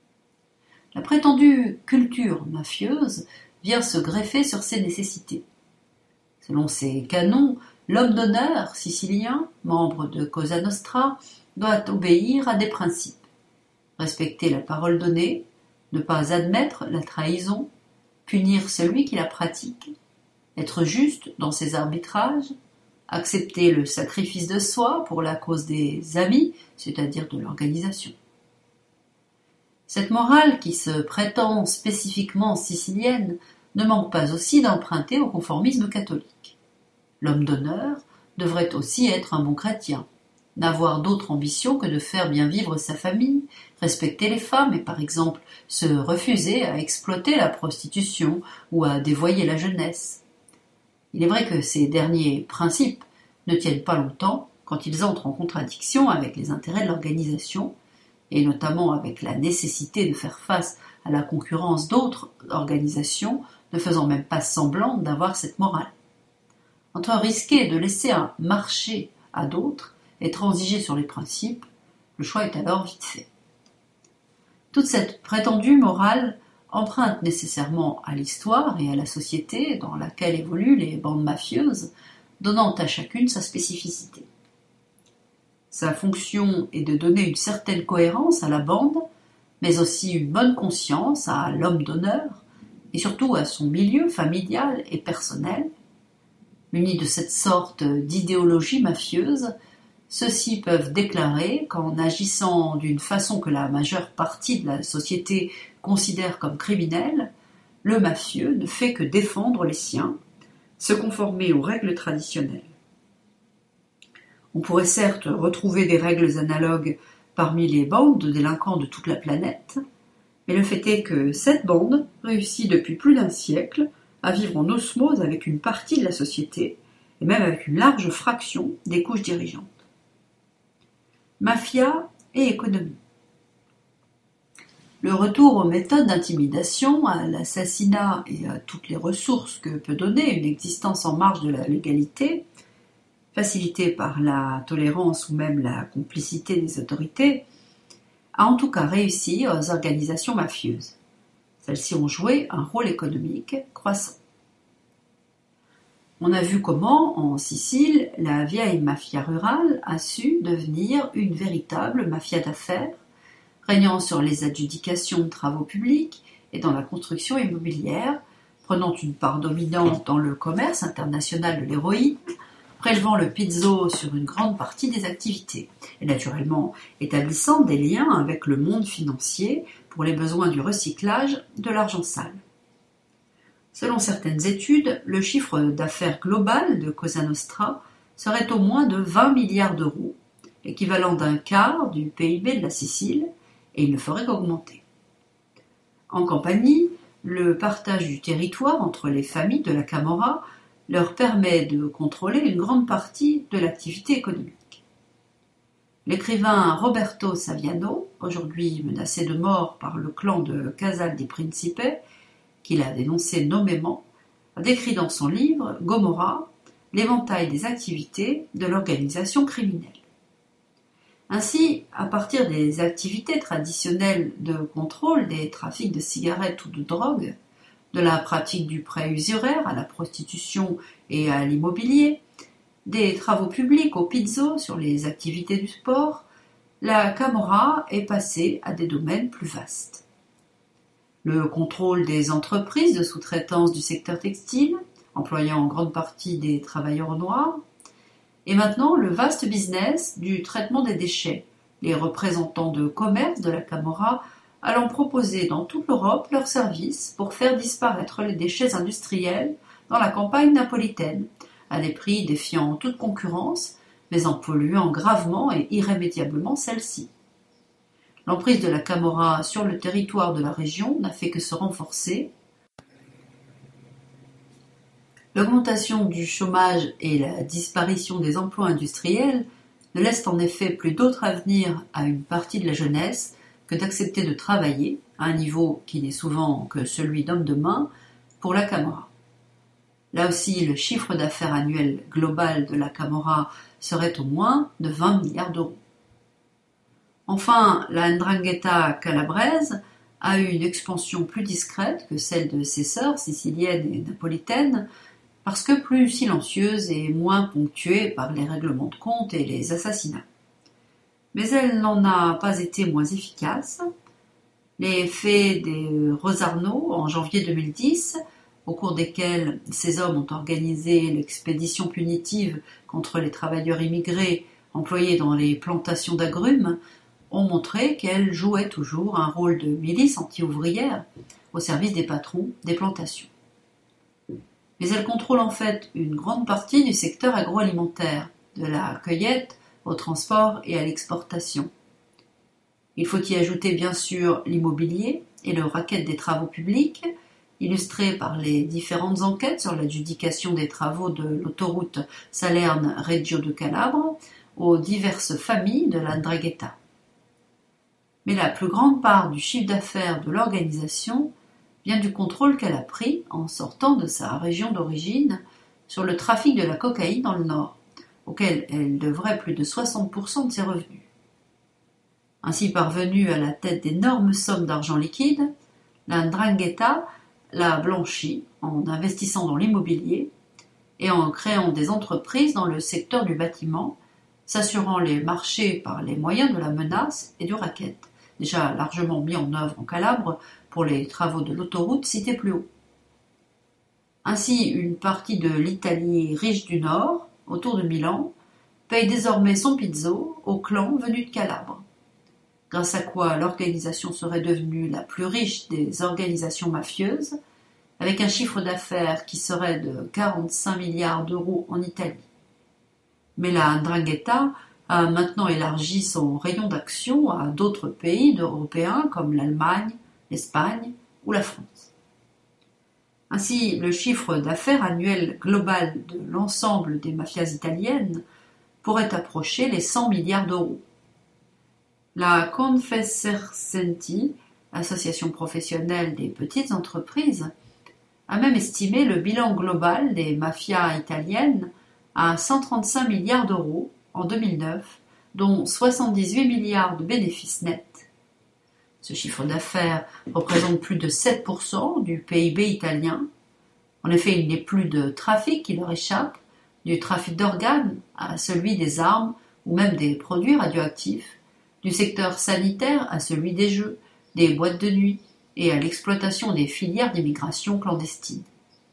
La prétendue culture mafieuse vient se greffer sur ces nécessités. Selon ces canons, l'homme d'honneur sicilien, membre de Cosa Nostra, doit obéir à des principes. Respecter la parole donnée, ne pas admettre la trahison, punir celui qui la pratique, être juste dans ses arbitrages, accepter le sacrifice de soi pour la cause des amis, c'est-à-dire de l'organisation. Cette morale, qui se prétend spécifiquement sicilienne, ne manque pas aussi d'emprunter au conformisme catholique. L'homme d'honneur devrait aussi être un bon chrétien, n'avoir d'autre ambition que de faire bien vivre sa famille, respecter les femmes et par exemple se refuser à exploiter la prostitution ou à dévoyer la jeunesse. Il est vrai que ces derniers principes ne tiennent pas longtemps quand ils entrent en contradiction avec les intérêts de l'organisation, et notamment avec la nécessité de faire face à la concurrence d'autres organisations ne faisant même pas semblant d'avoir cette morale. Entre risquer de laisser un marché à d'autres et transiger sur les principes, le choix est alors vite fait. Toute cette prétendue morale emprunte nécessairement à l'histoire et à la société dans laquelle évoluent les bandes mafieuses, donnant à chacune sa spécificité. Sa fonction est de donner une certaine cohérence à la bande, mais aussi une bonne conscience à l'homme d'honneur, et surtout à son milieu familial et personnel. Munis de cette sorte d'idéologie mafieuse, ceux-ci peuvent déclarer qu'en agissant d'une façon que la majeure partie de la société considère comme criminelle, le mafieux ne fait que défendre les siens, se conformer aux règles traditionnelles. On pourrait certes retrouver des règles analogues parmi les bandes de délinquants de toute la planète, mais le fait est que cette bande réussit depuis plus d'un siècle à vivre en osmose avec une partie de la société, et même avec une large fraction des couches dirigeantes. Mafia et économie. Le retour aux méthodes d'intimidation, à l'assassinat et à toutes les ressources que peut donner une existence en marge de la légalité, facilitée par la tolérance ou même la complicité des autorités, a en tout cas réussi aux organisations mafieuses. Celles-ci ont joué un rôle économique croissant. On a vu comment, en Sicile, la vieille mafia rurale a su devenir une véritable mafia d'affaires, régnant sur les adjudications de travaux publics et dans la construction immobilière, prenant une part dominante dans le commerce international de l'héroïne, prélevant le pizzo sur une grande partie des activités, et naturellement établissant des liens avec le monde financier pour les besoins du recyclage de l'argent sale. Selon certaines études, le chiffre d'affaires global de Cosa Nostra serait au moins de vingt milliards d'euros, l'équivalent d'un quart du P I B de la Sicile, et il ne ferait qu'augmenter. En Campanie, le partage du territoire entre les familles de la Camorra leur permet de contrôler une grande partie de l'activité économique. L'écrivain Roberto Saviano, aujourd'hui menacé de mort par le clan de Casal di Principe, qu'il a dénoncé nommément, a décrit dans son livre « Gomorra » l'éventail des activités de l'organisation criminelle. Ainsi, à partir des activités traditionnelles de contrôle des trafics de cigarettes ou de drogue, de la pratique du prêt usuraire à la prostitution et à l'immobilier, des travaux publics au pizzo sur les activités du sport, la Camorra est passée à des domaines plus vastes. Le contrôle des entreprises de sous-traitance du secteur textile, employant en grande partie des travailleurs noirs, et maintenant le vaste business du traitement des déchets, les représentants de commerce de la Camorra allant proposer dans toute l'Europe leurs services pour faire disparaître les déchets industriels dans la campagne napolitaine, à des prix défiant toute concurrence, mais en polluant gravement et irrémédiablement celle-ci. L'emprise de la Camorra sur le territoire de la région n'a fait que se renforcer. L'augmentation du chômage et la disparition des emplois industriels ne laissent en effet plus d'autre avenir à une partie de la jeunesse que d'accepter de travailler, à un niveau qui n'est souvent que celui d'homme de main, pour la Camorra. Là aussi, le chiffre d'affaires annuel global de la Camorra serait au moins de vingt milliards d'euros. Enfin, la Ndrangheta calabraise a eu une expansion plus discrète que celle de ses sœurs siciliennes et napolitaines, parce que plus silencieuse et moins ponctuée par les règlements de compte et les assassinats. Mais elle n'en a pas été moins efficace. Les faits des Rosarno en janvier deux mille dix, au cours desquels ces hommes ont organisé l'expédition punitive contre les travailleurs immigrés employés dans les plantations d'agrumes, ont montré qu'elle jouait toujours un rôle de milice anti-ouvrière au service des patrons des plantations. Mais elle contrôle en fait une grande partie du secteur agroalimentaire, de la cueillette au transport et à l'exportation. Il faut y ajouter bien sûr l'immobilier et le racket des travaux publics, illustré par les différentes enquêtes sur l'adjudication des travaux de l'autoroute Salerne-Reggio de Calabre aux diverses familles de la Ndrangheta. Mais la plus grande part du chiffre d'affaires de l'organisation vient du contrôle qu'elle a pris, en sortant de sa région d'origine, sur le trafic de la cocaïne dans le Nord, auquel elle devrait plus de soixante pour cent de ses revenus. Ainsi parvenue à la tête d'énormes sommes d'argent liquide, la Ndrangheta l'a blanchi en investissant dans l'immobilier et en créant des entreprises dans le secteur du bâtiment, s'assurant les marchés par les moyens de la menace et du racket, déjà largement mis en œuvre en Calabre pour les travaux de l'autoroute cités plus haut. Ainsi, une partie de l'Italie riche du Nord, autour de Milan, paye désormais son pizzo au clan venu de Calabre, grâce à quoi l'organisation serait devenue la plus riche des organisations mafieuses, avec un chiffre d'affaires qui serait de quarante-cinq milliards d'euros en Italie. Mais la Ndrangheta a maintenant élargi son rayon d'action à d'autres pays européens comme l'Allemagne, l'Espagne ou la France. Ainsi, le chiffre d'affaires annuel global de l'ensemble des mafias italiennes pourrait approcher les cent milliards d'euros. La Confesercenti, association professionnelle des petites entreprises, a même estimé le bilan global des mafias italiennes à cent trente-cinq milliards d'euros en deux mille neuf, dont soixante-dix-huit milliards de bénéfices nets. Ce chiffre d'affaires représente plus de sept pour cent du P I B italien. En effet, il n'est plus de trafic qui leur échappe, du trafic d'organes à celui des armes ou même des produits radioactifs, du secteur sanitaire à celui des jeux, des boîtes de nuit et à l'exploitation des filières d'immigration clandestine.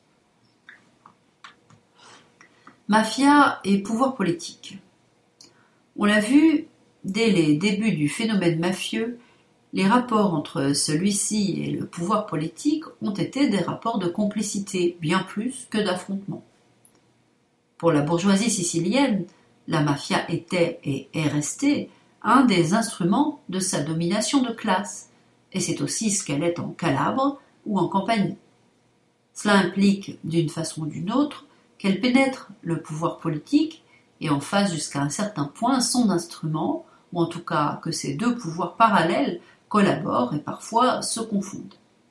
Mafia et pouvoir politique. On l'a vu, dès les débuts du phénomène mafieux, les rapports entre celui-ci et le pouvoir politique ont été des rapports de complicité, bien plus que d'affrontement. Pour la bourgeoisie sicilienne, la mafia était et est restée un des instruments de sa domination de classe, et c'est aussi ce qu'elle est en Calabre ou en Campanie. Cela implique, d'une façon ou d'une autre, qu'elle pénètre le pouvoir politique et en fasse jusqu'à un certain point son instrument, ou en tout cas que ces deux pouvoirs parallèles collaborent et parfois se confondent.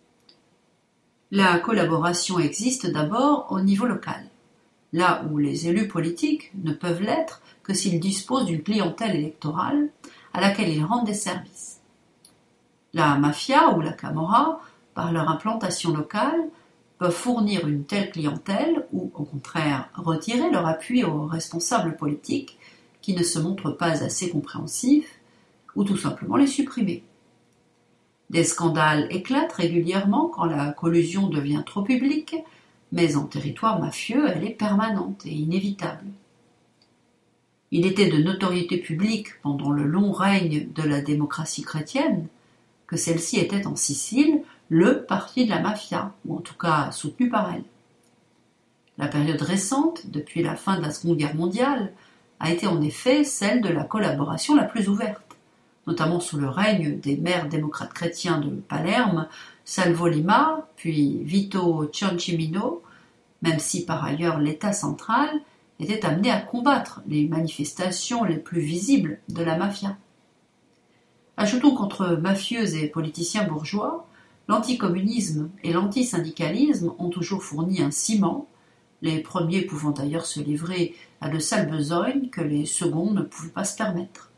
La collaboration existe d'abord au niveau local, là où les élus politiques ne peuvent l'être que s'ils disposent d'une clientèle électorale à laquelle ils rendent des services. La mafia ou la camorra, par leur implantation locale, peuvent fournir une telle clientèle ou, au contraire, retirer leur appui aux responsables politiques qui ne se montrent pas assez compréhensifs, ou tout simplement les supprimer. Des scandales éclatent régulièrement quand la collusion devient trop publique, mais en territoire mafieux, elle est permanente et inévitable. Il était de notoriété publique pendant le long règne de la démocratie chrétienne que celle-ci était en Sicile le parti de la mafia, ou en tout cas soutenu par elle. La période récente, depuis la fin de la Seconde Guerre mondiale, a été en effet celle de la collaboration la plus ouverte, notamment sous le règne des maires démocrates chrétiens de Palerme, Salvo Lima, puis Vito Ciancimino, même si par ailleurs l'État central était amené à combattre les manifestations les plus visibles de la mafia. Ajoutons qu'entre mafieux et politiciens bourgeois, l'anticommunisme et l'antisyndicalisme ont toujours fourni un ciment, les premiers pouvant d'ailleurs se livrer à de sales besognes que les seconds ne pouvaient pas se permettre.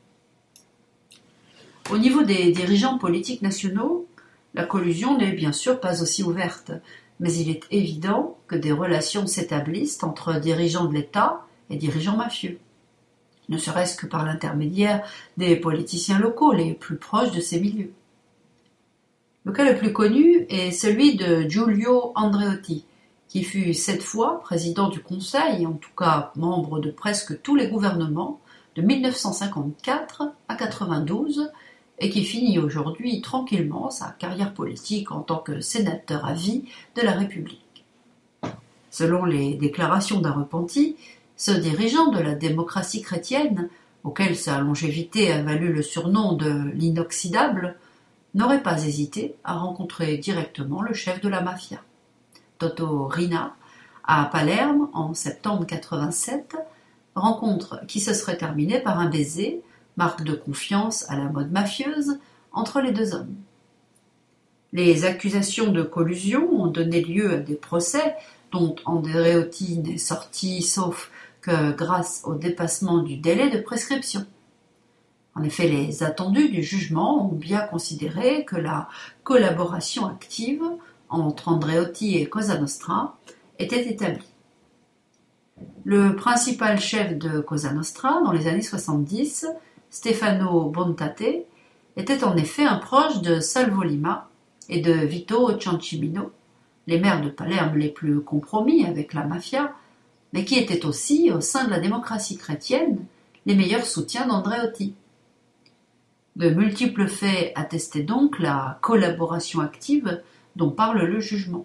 Au niveau des dirigeants politiques nationaux, la collusion n'est bien sûr pas aussi ouverte, mais il est évident que des relations s'établissent entre dirigeants de l'État et dirigeants mafieux, ne serait-ce que par l'intermédiaire des politiciens locaux les plus proches de ces milieux. Le cas le plus connu est celui de Giulio Andreotti, qui fut sept fois président du Conseil, en tout cas membre de presque tous les gouvernements, de mille neuf cent cinquante-quatre à quatre-vingt-douze, et qui finit aujourd'hui tranquillement sa carrière politique en tant que sénateur à vie de la République. Selon les déclarations d'un repenti, ce dirigeant de la démocratie chrétienne, auquel sa longévité a valu le surnom de l'inoxydable, n'aurait pas hésité à rencontrer directement le chef de la mafia, Toto Riina, à Palerme en septembre quatre-vingt-sept, rencontre qui se serait terminée par un baiser, marque de confiance à la mode mafieuse, entre les deux hommes. Les accusations de collusion ont donné lieu à des procès dont Andreotti n'est sorti sauf que grâce au dépassement du délai de prescription. En effet, les attendus du jugement ont bien considéré que la collaboration active entre Andreotti et Cosa Nostra était établie. Le principal chef de Cosa Nostra dans les années soixante-dix, Stefano Bontate, était en effet un proche de Salvo Lima et de Vito Ciancimino, les maires de Palerme les plus compromis avec la mafia, mais qui étaient aussi, au sein de la démocratie chrétienne, les meilleurs soutiens d'Andreotti. De multiples faits attestaient donc la collaboration active dont parle le jugement.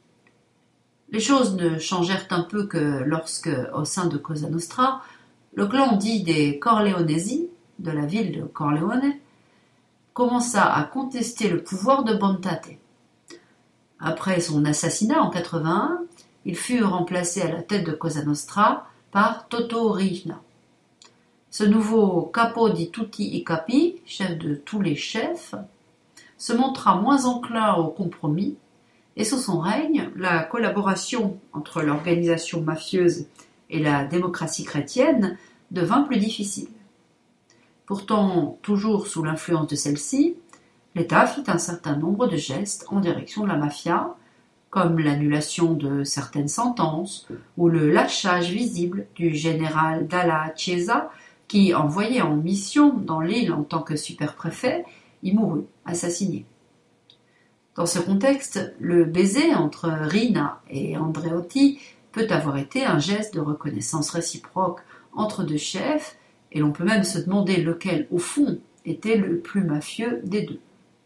Les choses ne changèrent un peu que lorsque, au sein de Cosa Nostra, le clan dit des Corleonesi, de la ville de Corleone, commença à contester le pouvoir de Bontate. Après son assassinat en quatre-vingt-un, il fut remplacé à la tête de Cosa Nostra par Toto Riina. Ce nouveau capo di tutti i capi, chef de tous les chefs, se montra moins enclin au compromis, et sous son règne, la collaboration entre l'organisation mafieuse et la démocratie chrétienne devint plus difficile. Pourtant, toujours sous l'influence de celle-ci, l'État fit un certain nombre de gestes en direction de la mafia, comme l'annulation de certaines sentences ou le lâchage visible du général Dalla Chiesa qui, envoyé en mission dans l'île en tant que super-préfet, y mourut, assassiné. Dans ce contexte, le baiser entre Riina et Andreotti peut avoir été un geste de reconnaissance réciproque entre deux chefs, et l'on peut même se demander lequel, au fond, était le plus mafieux des deux.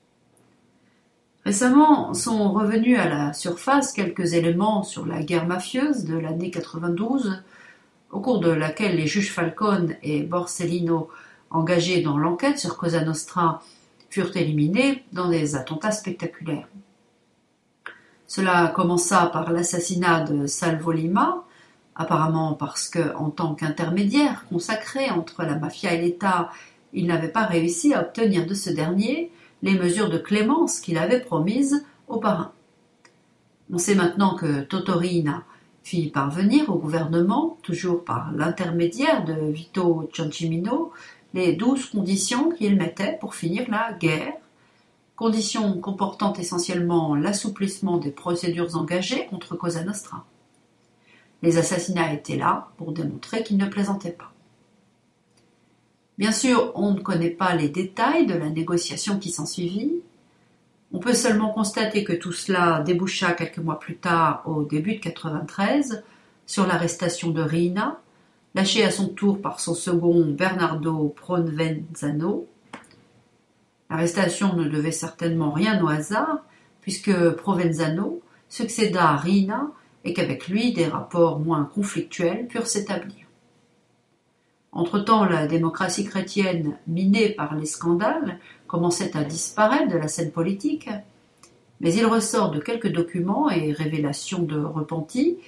Récemment sont revenus à la surface quelques éléments sur la guerre mafieuse de l'année quatre-vingt-douze, au cours de laquelle les juges Falcone et Borsellino, engagés dans l'enquête sur Cosa Nostra, furent éliminés dans des attentats spectaculaires. Cela commença par l'assassinat de Salvo Lima, apparemment parce que, en tant qu'intermédiaire consacré entre la mafia et l'État, il n'avait pas réussi à obtenir de ce dernier les mesures de clémence qu'il avait promises au parrain. On sait maintenant que Toto Riina fit parvenir au gouvernement, toujours par l'intermédiaire de Vito Ciancimino, les douze conditions qu'il mettait pour finir la guerre, conditions comportant essentiellement l'assouplissement des procédures engagées contre Cosa Nostra. Les assassinats étaient là pour démontrer qu'il ne plaisantait pas. Bien sûr, on ne connaît pas les détails de la négociation qui s'ensuivit. On peut seulement constater que tout cela déboucha quelques mois plus tard, au début de quatre-vingt-treize, sur l'arrestation de Riina, lâché à son tour par son second Bernardo Provenzano. L'arrestation ne devait certainement rien au hasard, puisque Provenzano succéda à Riina et qu'avec lui des rapports moins conflictuels purent s'établir. Entre-temps, la démocratie chrétienne, minée par les scandales, commençait à disparaître de la scène politique, mais il ressort de quelques documents et révélations de repentis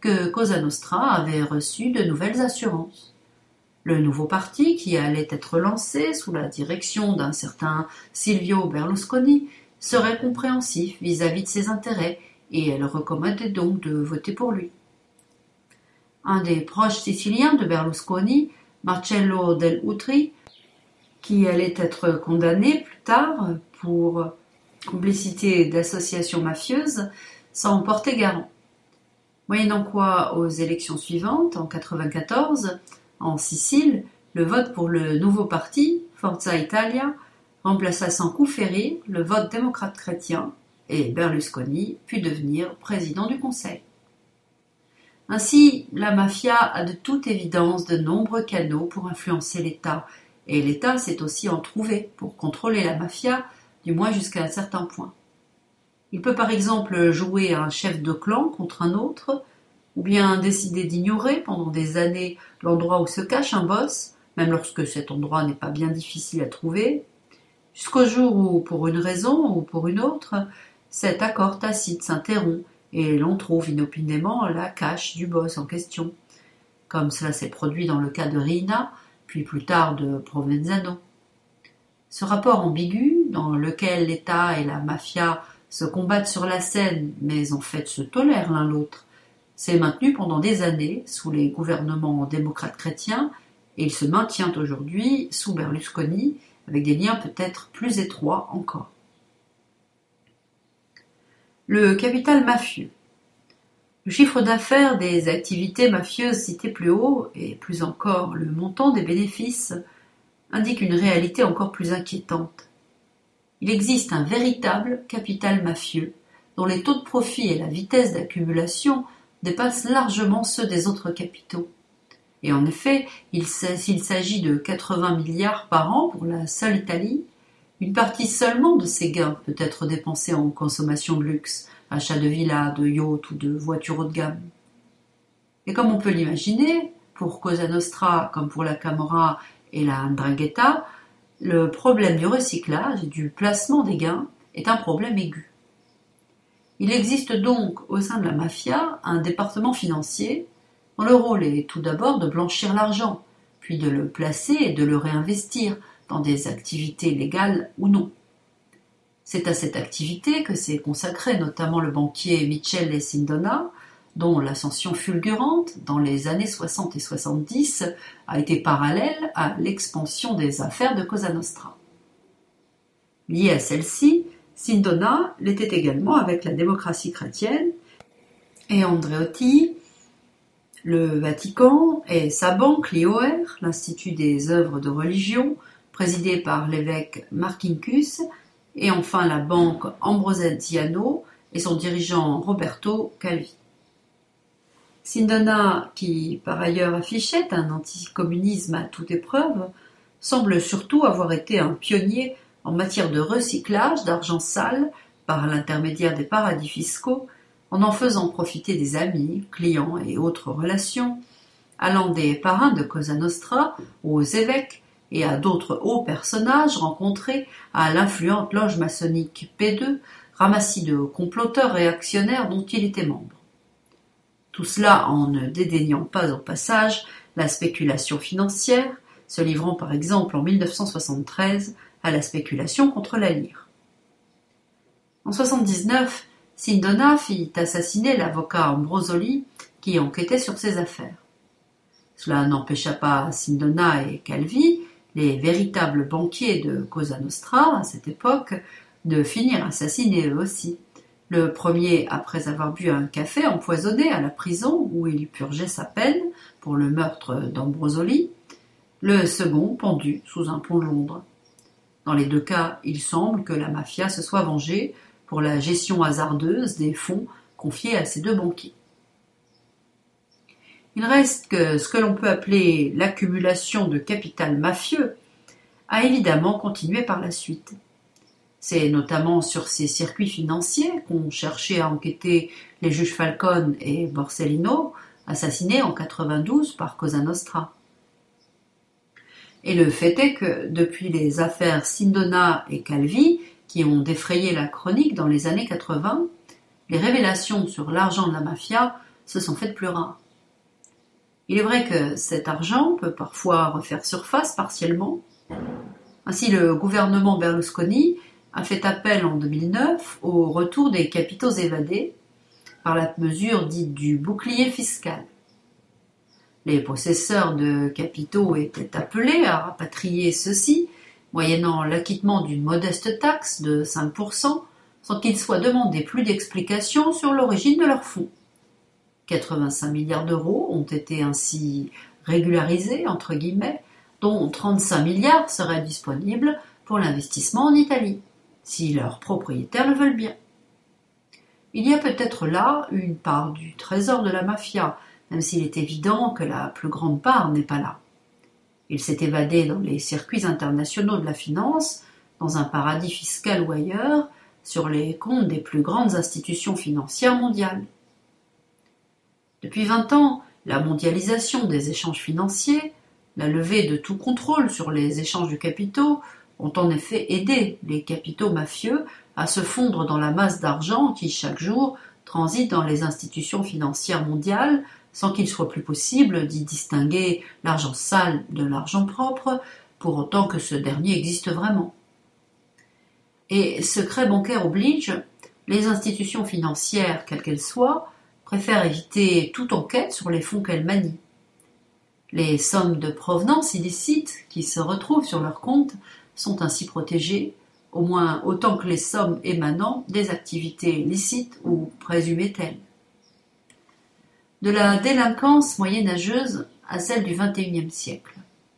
que Cosa Nostra avait reçu de nouvelles assurances. Le nouveau parti, qui allait être lancé sous la direction d'un certain Silvio Berlusconi, serait compréhensif vis-à-vis de ses intérêts, et elle recommandait donc de voter pour lui. Un des proches siciliens de Berlusconi, Marcello Del Utri, qui allait être condamné plus tard pour complicité d'associations mafieuses, s'en portait garant. Moyennant quoi, aux élections suivantes, en quatre-vingt-quatorze, en Sicile, le vote pour le nouveau parti, Forza Italia, remplaça sans coup férir le vote démocrate chrétien et Berlusconi put devenir président du Conseil. Ainsi, la mafia a de toute évidence de nombreux canaux pour influencer l'État, et l'État sait aussi en trouver pour contrôler la mafia, du moins jusqu'à un certain point. Il peut par exemple jouer un chef de clan contre un autre, ou bien décider d'ignorer pendant des années l'endroit où se cache un boss, même lorsque cet endroit n'est pas bien difficile à trouver, jusqu'au jour où, pour une raison ou pour une autre, cet accord tacite s'interrompt et l'on trouve inopinément la cache du boss en question, comme cela s'est produit dans le cas de Riina, puis plus tard de Provenzano. Ce rapport ambigu, dans lequel l'État et la mafia se combattent sur la scène, mais en fait se tolèrent l'un l'autre, s'est maintenu pendant des années sous les gouvernements démocrates chrétiens, et il se maintient aujourd'hui sous Berlusconi, avec des liens peut-être plus étroits encore. Le capital mafieux. Le chiffre d'affaires des activités mafieuses citées plus haut, et plus encore le montant des bénéfices, indique une réalité encore plus inquiétante. Il existe un véritable capital mafieux, dont les taux de profit et la vitesse d'accumulation dépassent largement ceux des autres capitaux. Et en effet, s'il s'agit de quatre-vingts milliards par an pour la seule Italie, une partie seulement de ces gains peut être dépensée en consommation de luxe, achat de villas, de yachts ou de voitures haut de gamme. Et comme on peut l'imaginer, pour Cosa Nostra comme pour la Camorra et la 'Ndrangheta, le problème du recyclage et du placement des gains est un problème aigu. Il existe donc au sein de la mafia un département financier dont le rôle est tout d'abord de blanchir l'argent, puis de le placer et de le réinvestir dans des activités légales ou non. C'est à cette activité que s'est consacré notamment le banquier Michele Sindona, dont l'ascension fulgurante dans les années soixante et soixante-dix a été parallèle à l'expansion des affaires de Cosa Nostra. Lié à celle-ci, Sindona l'était également avec la démocratie chrétienne et Andreotti, le Vatican et sa banque, l'I O R, l'Institut des œuvres de religion, présidé par l'évêque Marcinkus, et enfin la banque Ambrosiano et son dirigeant Roberto Calvi. Sindona, qui par ailleurs affichait un anticommunisme à toute épreuve, semble surtout avoir été un pionnier en matière de recyclage d'argent sale par l'intermédiaire des paradis fiscaux, en en faisant profiter des amis, clients et autres relations, allant des parrains de Cosa Nostra aux évêques et à d'autres hauts personnages rencontrés à l'influente loge maçonnique P deux, ramassis de comploteurs réactionnaires dont il était membre. Tout cela en ne dédaignant pas au passage la spéculation financière, se livrant par exemple en mille neuf cent soixante-treize à la spéculation contre la lire. En soixante-dix-neuf, Sindona fit assassiner l'avocat Ambrosoli qui enquêtait sur ses affaires. Cela n'empêcha pas Sindona et Calvi, les véritables banquiers de Cosa Nostra à cette époque, de finir assassinés eux aussi. Le premier après avoir bu un café empoisonné à la prison où il purgeait sa peine pour le meurtre d'Ambrosoli, le second pendu sous un pont de Londres. Dans les deux cas, il semble que la mafia se soit vengée pour la gestion hasardeuse des fonds confiés à ces deux banquiers. Il reste que ce que l'on peut appeler l'accumulation de capital mafieux a évidemment continué par la suite. C'est notamment sur ces circuits financiers qu'ont cherché à enquêter les juges Falcone et Borsellino, assassinés en quatre-vingt-douze par Cosa Nostra. Et le fait est que, depuis les affaires Sindona et Calvi, qui ont défrayé la chronique dans les années quatre-vingts, les révélations sur l'argent de la mafia se sont faites plus rares. Il est vrai que cet argent peut parfois refaire surface partiellement. Ainsi, le gouvernement Berlusconi a fait appel en deux mille neuf au retour des capitaux évadés par la mesure dite du bouclier fiscal. Les possesseurs de capitaux étaient appelés à rapatrier ceux-ci, moyennant l'acquittement d'une modeste taxe de cinq pour cent, sans qu'il soit demandé plus d'explications sur l'origine de leurs fonds. quatre-vingt-cinq milliards d'euros ont été ainsi régularisés, entre guillemets, dont trente-cinq milliards seraient disponibles pour l'investissement en Italie, si leurs propriétaires le veulent bien. Il y a peut-être là une part du trésor de la mafia, même s'il est évident que la plus grande part n'est pas là. Il s'est évadé dans les circuits internationaux de la finance, dans un paradis fiscal ou ailleurs, sur les comptes des plus grandes institutions financières mondiales. Depuis vingt ans, la mondialisation des échanges financiers, la levée de tout contrôle sur les échanges de capitaux ont en effet aidé les capitaux mafieux à se fondre dans la masse d'argent qui, chaque jour, transite dans les institutions financières mondiales sans qu'il soit plus possible d'y distinguer l'argent sale de l'argent propre, pour autant que ce dernier existe vraiment. Et secret bancaire oblige, les institutions financières, quelles qu'elles soient, préfèrent éviter toute enquête sur les fonds qu'elles manient. Les sommes de provenance illicite qui se retrouvent sur leurs comptes sont ainsi protégées, au moins autant que les sommes émanant des activités licites ou présumées telles. De la délinquance moyenâgeuse à celle du vingt et unième siècle.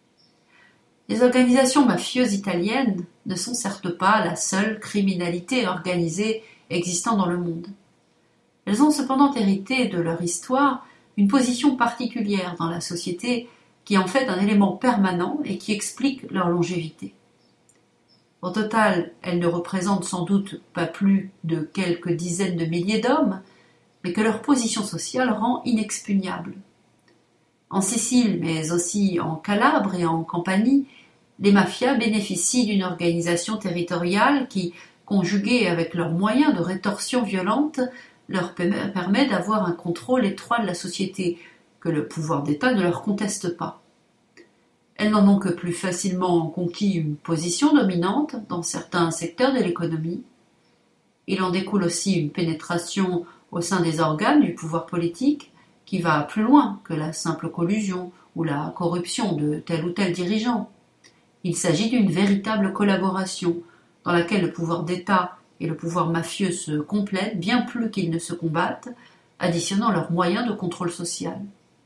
Les organisations mafieuses italiennes ne sont certes pas la seule criminalité organisée existant dans le monde. Elles ont cependant hérité de leur histoire une position particulière dans la société qui en fait un élément permanent et qui explique leur longévité. Au total, elles ne représentent sans doute pas plus de quelques dizaines de milliers d'hommes, mais que leur position sociale rend inexpugnable. En Sicile, mais aussi en Calabre et en Campanie, les mafias bénéficient d'une organisation territoriale qui, conjuguée avec leurs moyens de rétorsion violente, leur permet d'avoir un contrôle étroit de la société, que le pouvoir d'État ne leur conteste pas. Elles n'en ont que plus facilement conquis une position dominante dans certains secteurs de l'économie. Il en découle aussi une pénétration au sein des organes du pouvoir politique qui va plus loin que la simple collusion ou la corruption de tel ou tel dirigeant. Il s'agit d'une véritable collaboration dans laquelle le pouvoir d'État et le pouvoir mafieux se complètent bien plus qu'ils ne se combattent, additionnant leurs moyens de contrôle social.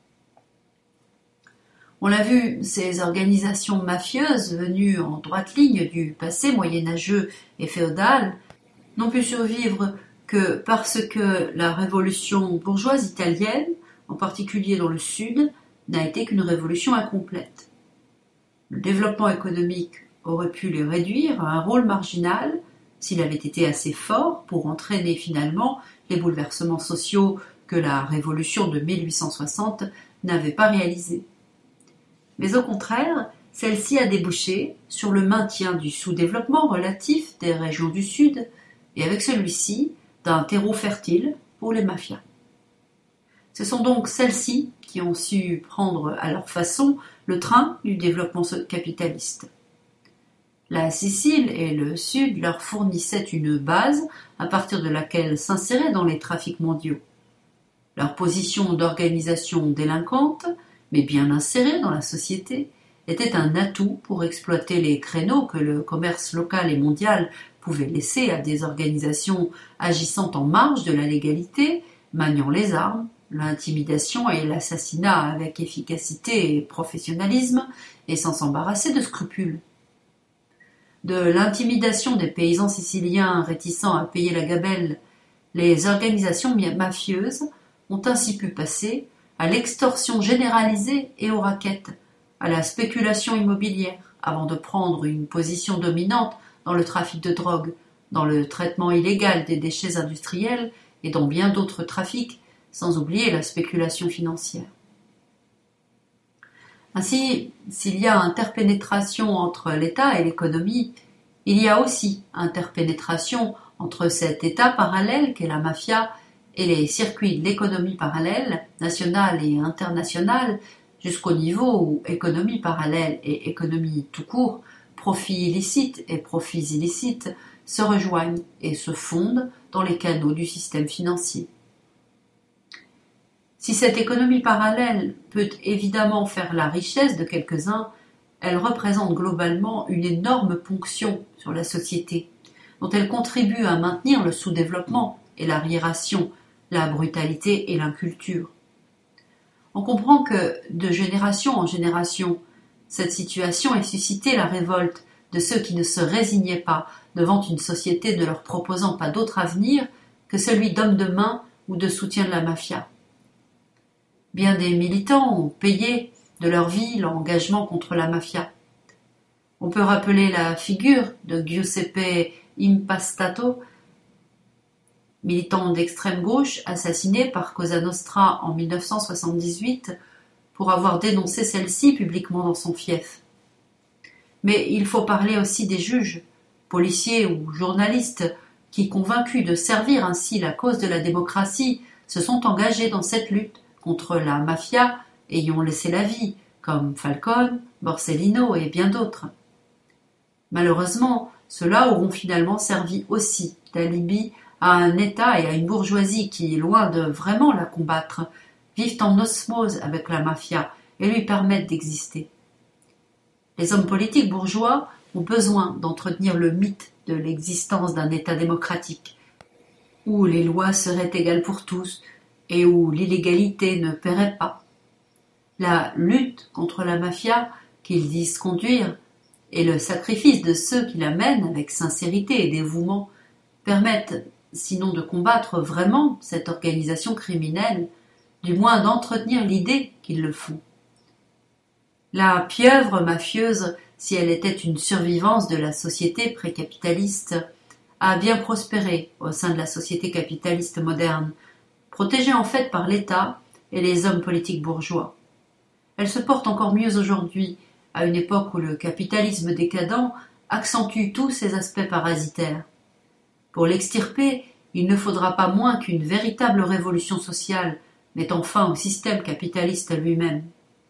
On l'a vu, ces organisations mafieuses, venues en droite ligne du passé moyenâgeux et féodal, n'ont pu survivre que parce que la révolution bourgeoise italienne, en particulier dans le sud, n'a été qu'une révolution incomplète. Le développement économique aurait pu les réduire à un rôle marginal s'il avait été assez fort pour entraîner finalement les bouleversements sociaux que la révolution de mille huit cent soixante n'avait pas réalisés. Mais au contraire, celle-ci a débouché sur le maintien du sous-développement relatif des régions du Sud et avec celui-ci d'un terreau fertile pour les mafias. Ce sont donc celles-ci qui ont su prendre à leur façon le train du développement capitaliste. La Sicile et le Sud leur fournissaient une base à partir de laquelle s'insérer dans les trafics mondiaux. Leur position d'organisation délinquante, mais bien insérée dans la société, était un atout pour exploiter les créneaux que le commerce local et mondial pouvait laisser à des organisations agissant en marge de la légalité, maniant les armes, l'intimidation et l'assassinat avec efficacité et professionnalisme, et sans s'embarrasser de scrupules. De l'intimidation des paysans siciliens réticents à payer la gabelle, les organisations mafieuses ont ainsi pu passer à l'extorsion généralisée et aux raquettes, à la spéculation immobilière, avant de prendre une position dominante dans le trafic de drogue, dans le traitement illégal des déchets industriels et dans bien d'autres trafics, sans oublier la spéculation financière. Ainsi, s'il y a interpénétration entre l'État et l'économie, il y a aussi interpénétration entre cet État parallèle qu'est la mafia et les circuits de l'économie parallèle, nationale et internationale, jusqu'au niveau où économie parallèle et économie tout court, profits illicites et profits illicites, se rejoignent et se fondent dans les canaux du système financier. Si cette économie parallèle peut évidemment faire la richesse de quelques-uns, elle représente globalement une énorme ponction sur la société, dont elle contribue à maintenir le sous-développement et l'arriération, la brutalité et l'inculture. On comprend que, de génération en génération, cette situation ait suscité la révolte de ceux qui ne se résignaient pas devant une société ne leur proposant pas d'autre avenir que celui d'hommes de main ou de soutien de la mafia. Bien des militants ont payé de leur vie l'engagement contre la mafia. On peut rappeler la figure de Giuseppe Impastato, militant d'extrême gauche assassiné par Cosa Nostra en mille neuf cent soixante-dix-huit pour avoir dénoncé celle-ci publiquement dans son fief. Mais il faut parler aussi des juges, policiers ou journalistes qui, convaincus de servir ainsi la cause de la démocratie, se sont engagés dans cette lutte contre la mafia et y ont laissé la vie, comme Falcone, Borsellino et bien d'autres. Malheureusement, ceux-là auront finalement servi aussi d'alibi à un État et à une bourgeoisie qui, loin de vraiment la combattre, vivent en osmose avec la mafia et lui permettent d'exister. Les hommes politiques bourgeois ont besoin d'entretenir le mythe de l'existence d'un État démocratique, où les lois seraient égales pour tous et où l'illégalité ne paierait pas. La lutte contre la mafia qu'ils disent conduire et le sacrifice de ceux qui la mènent avec sincérité et dévouement permettent, sinon de combattre vraiment cette organisation criminelle, du moins d'entretenir l'idée qu'ils le font. La pieuvre mafieuse, si elle était une survivance de la société précapitaliste, a bien prospéré au sein de la société capitaliste moderne, protégée en fait par l'État et les hommes politiques bourgeois. Elle se porte encore mieux aujourd'hui, à une époque où le capitalisme décadent accentue tous ses aspects parasitaires. Pour l'extirper, il ne faudra pas moins qu'une véritable révolution sociale, mettant fin au système capitaliste lui-même.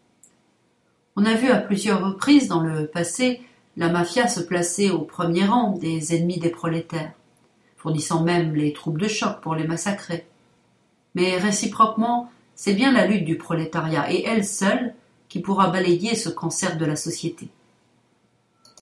On a vu à plusieurs reprises dans le passé la mafia se placer au premier rang des ennemis des prolétaires, fournissant même les troupes de choc pour les massacrer. Mais réciproquement, c'est bien la lutte du prolétariat, et elle seule, qui pourra balayer ce cancer de la société.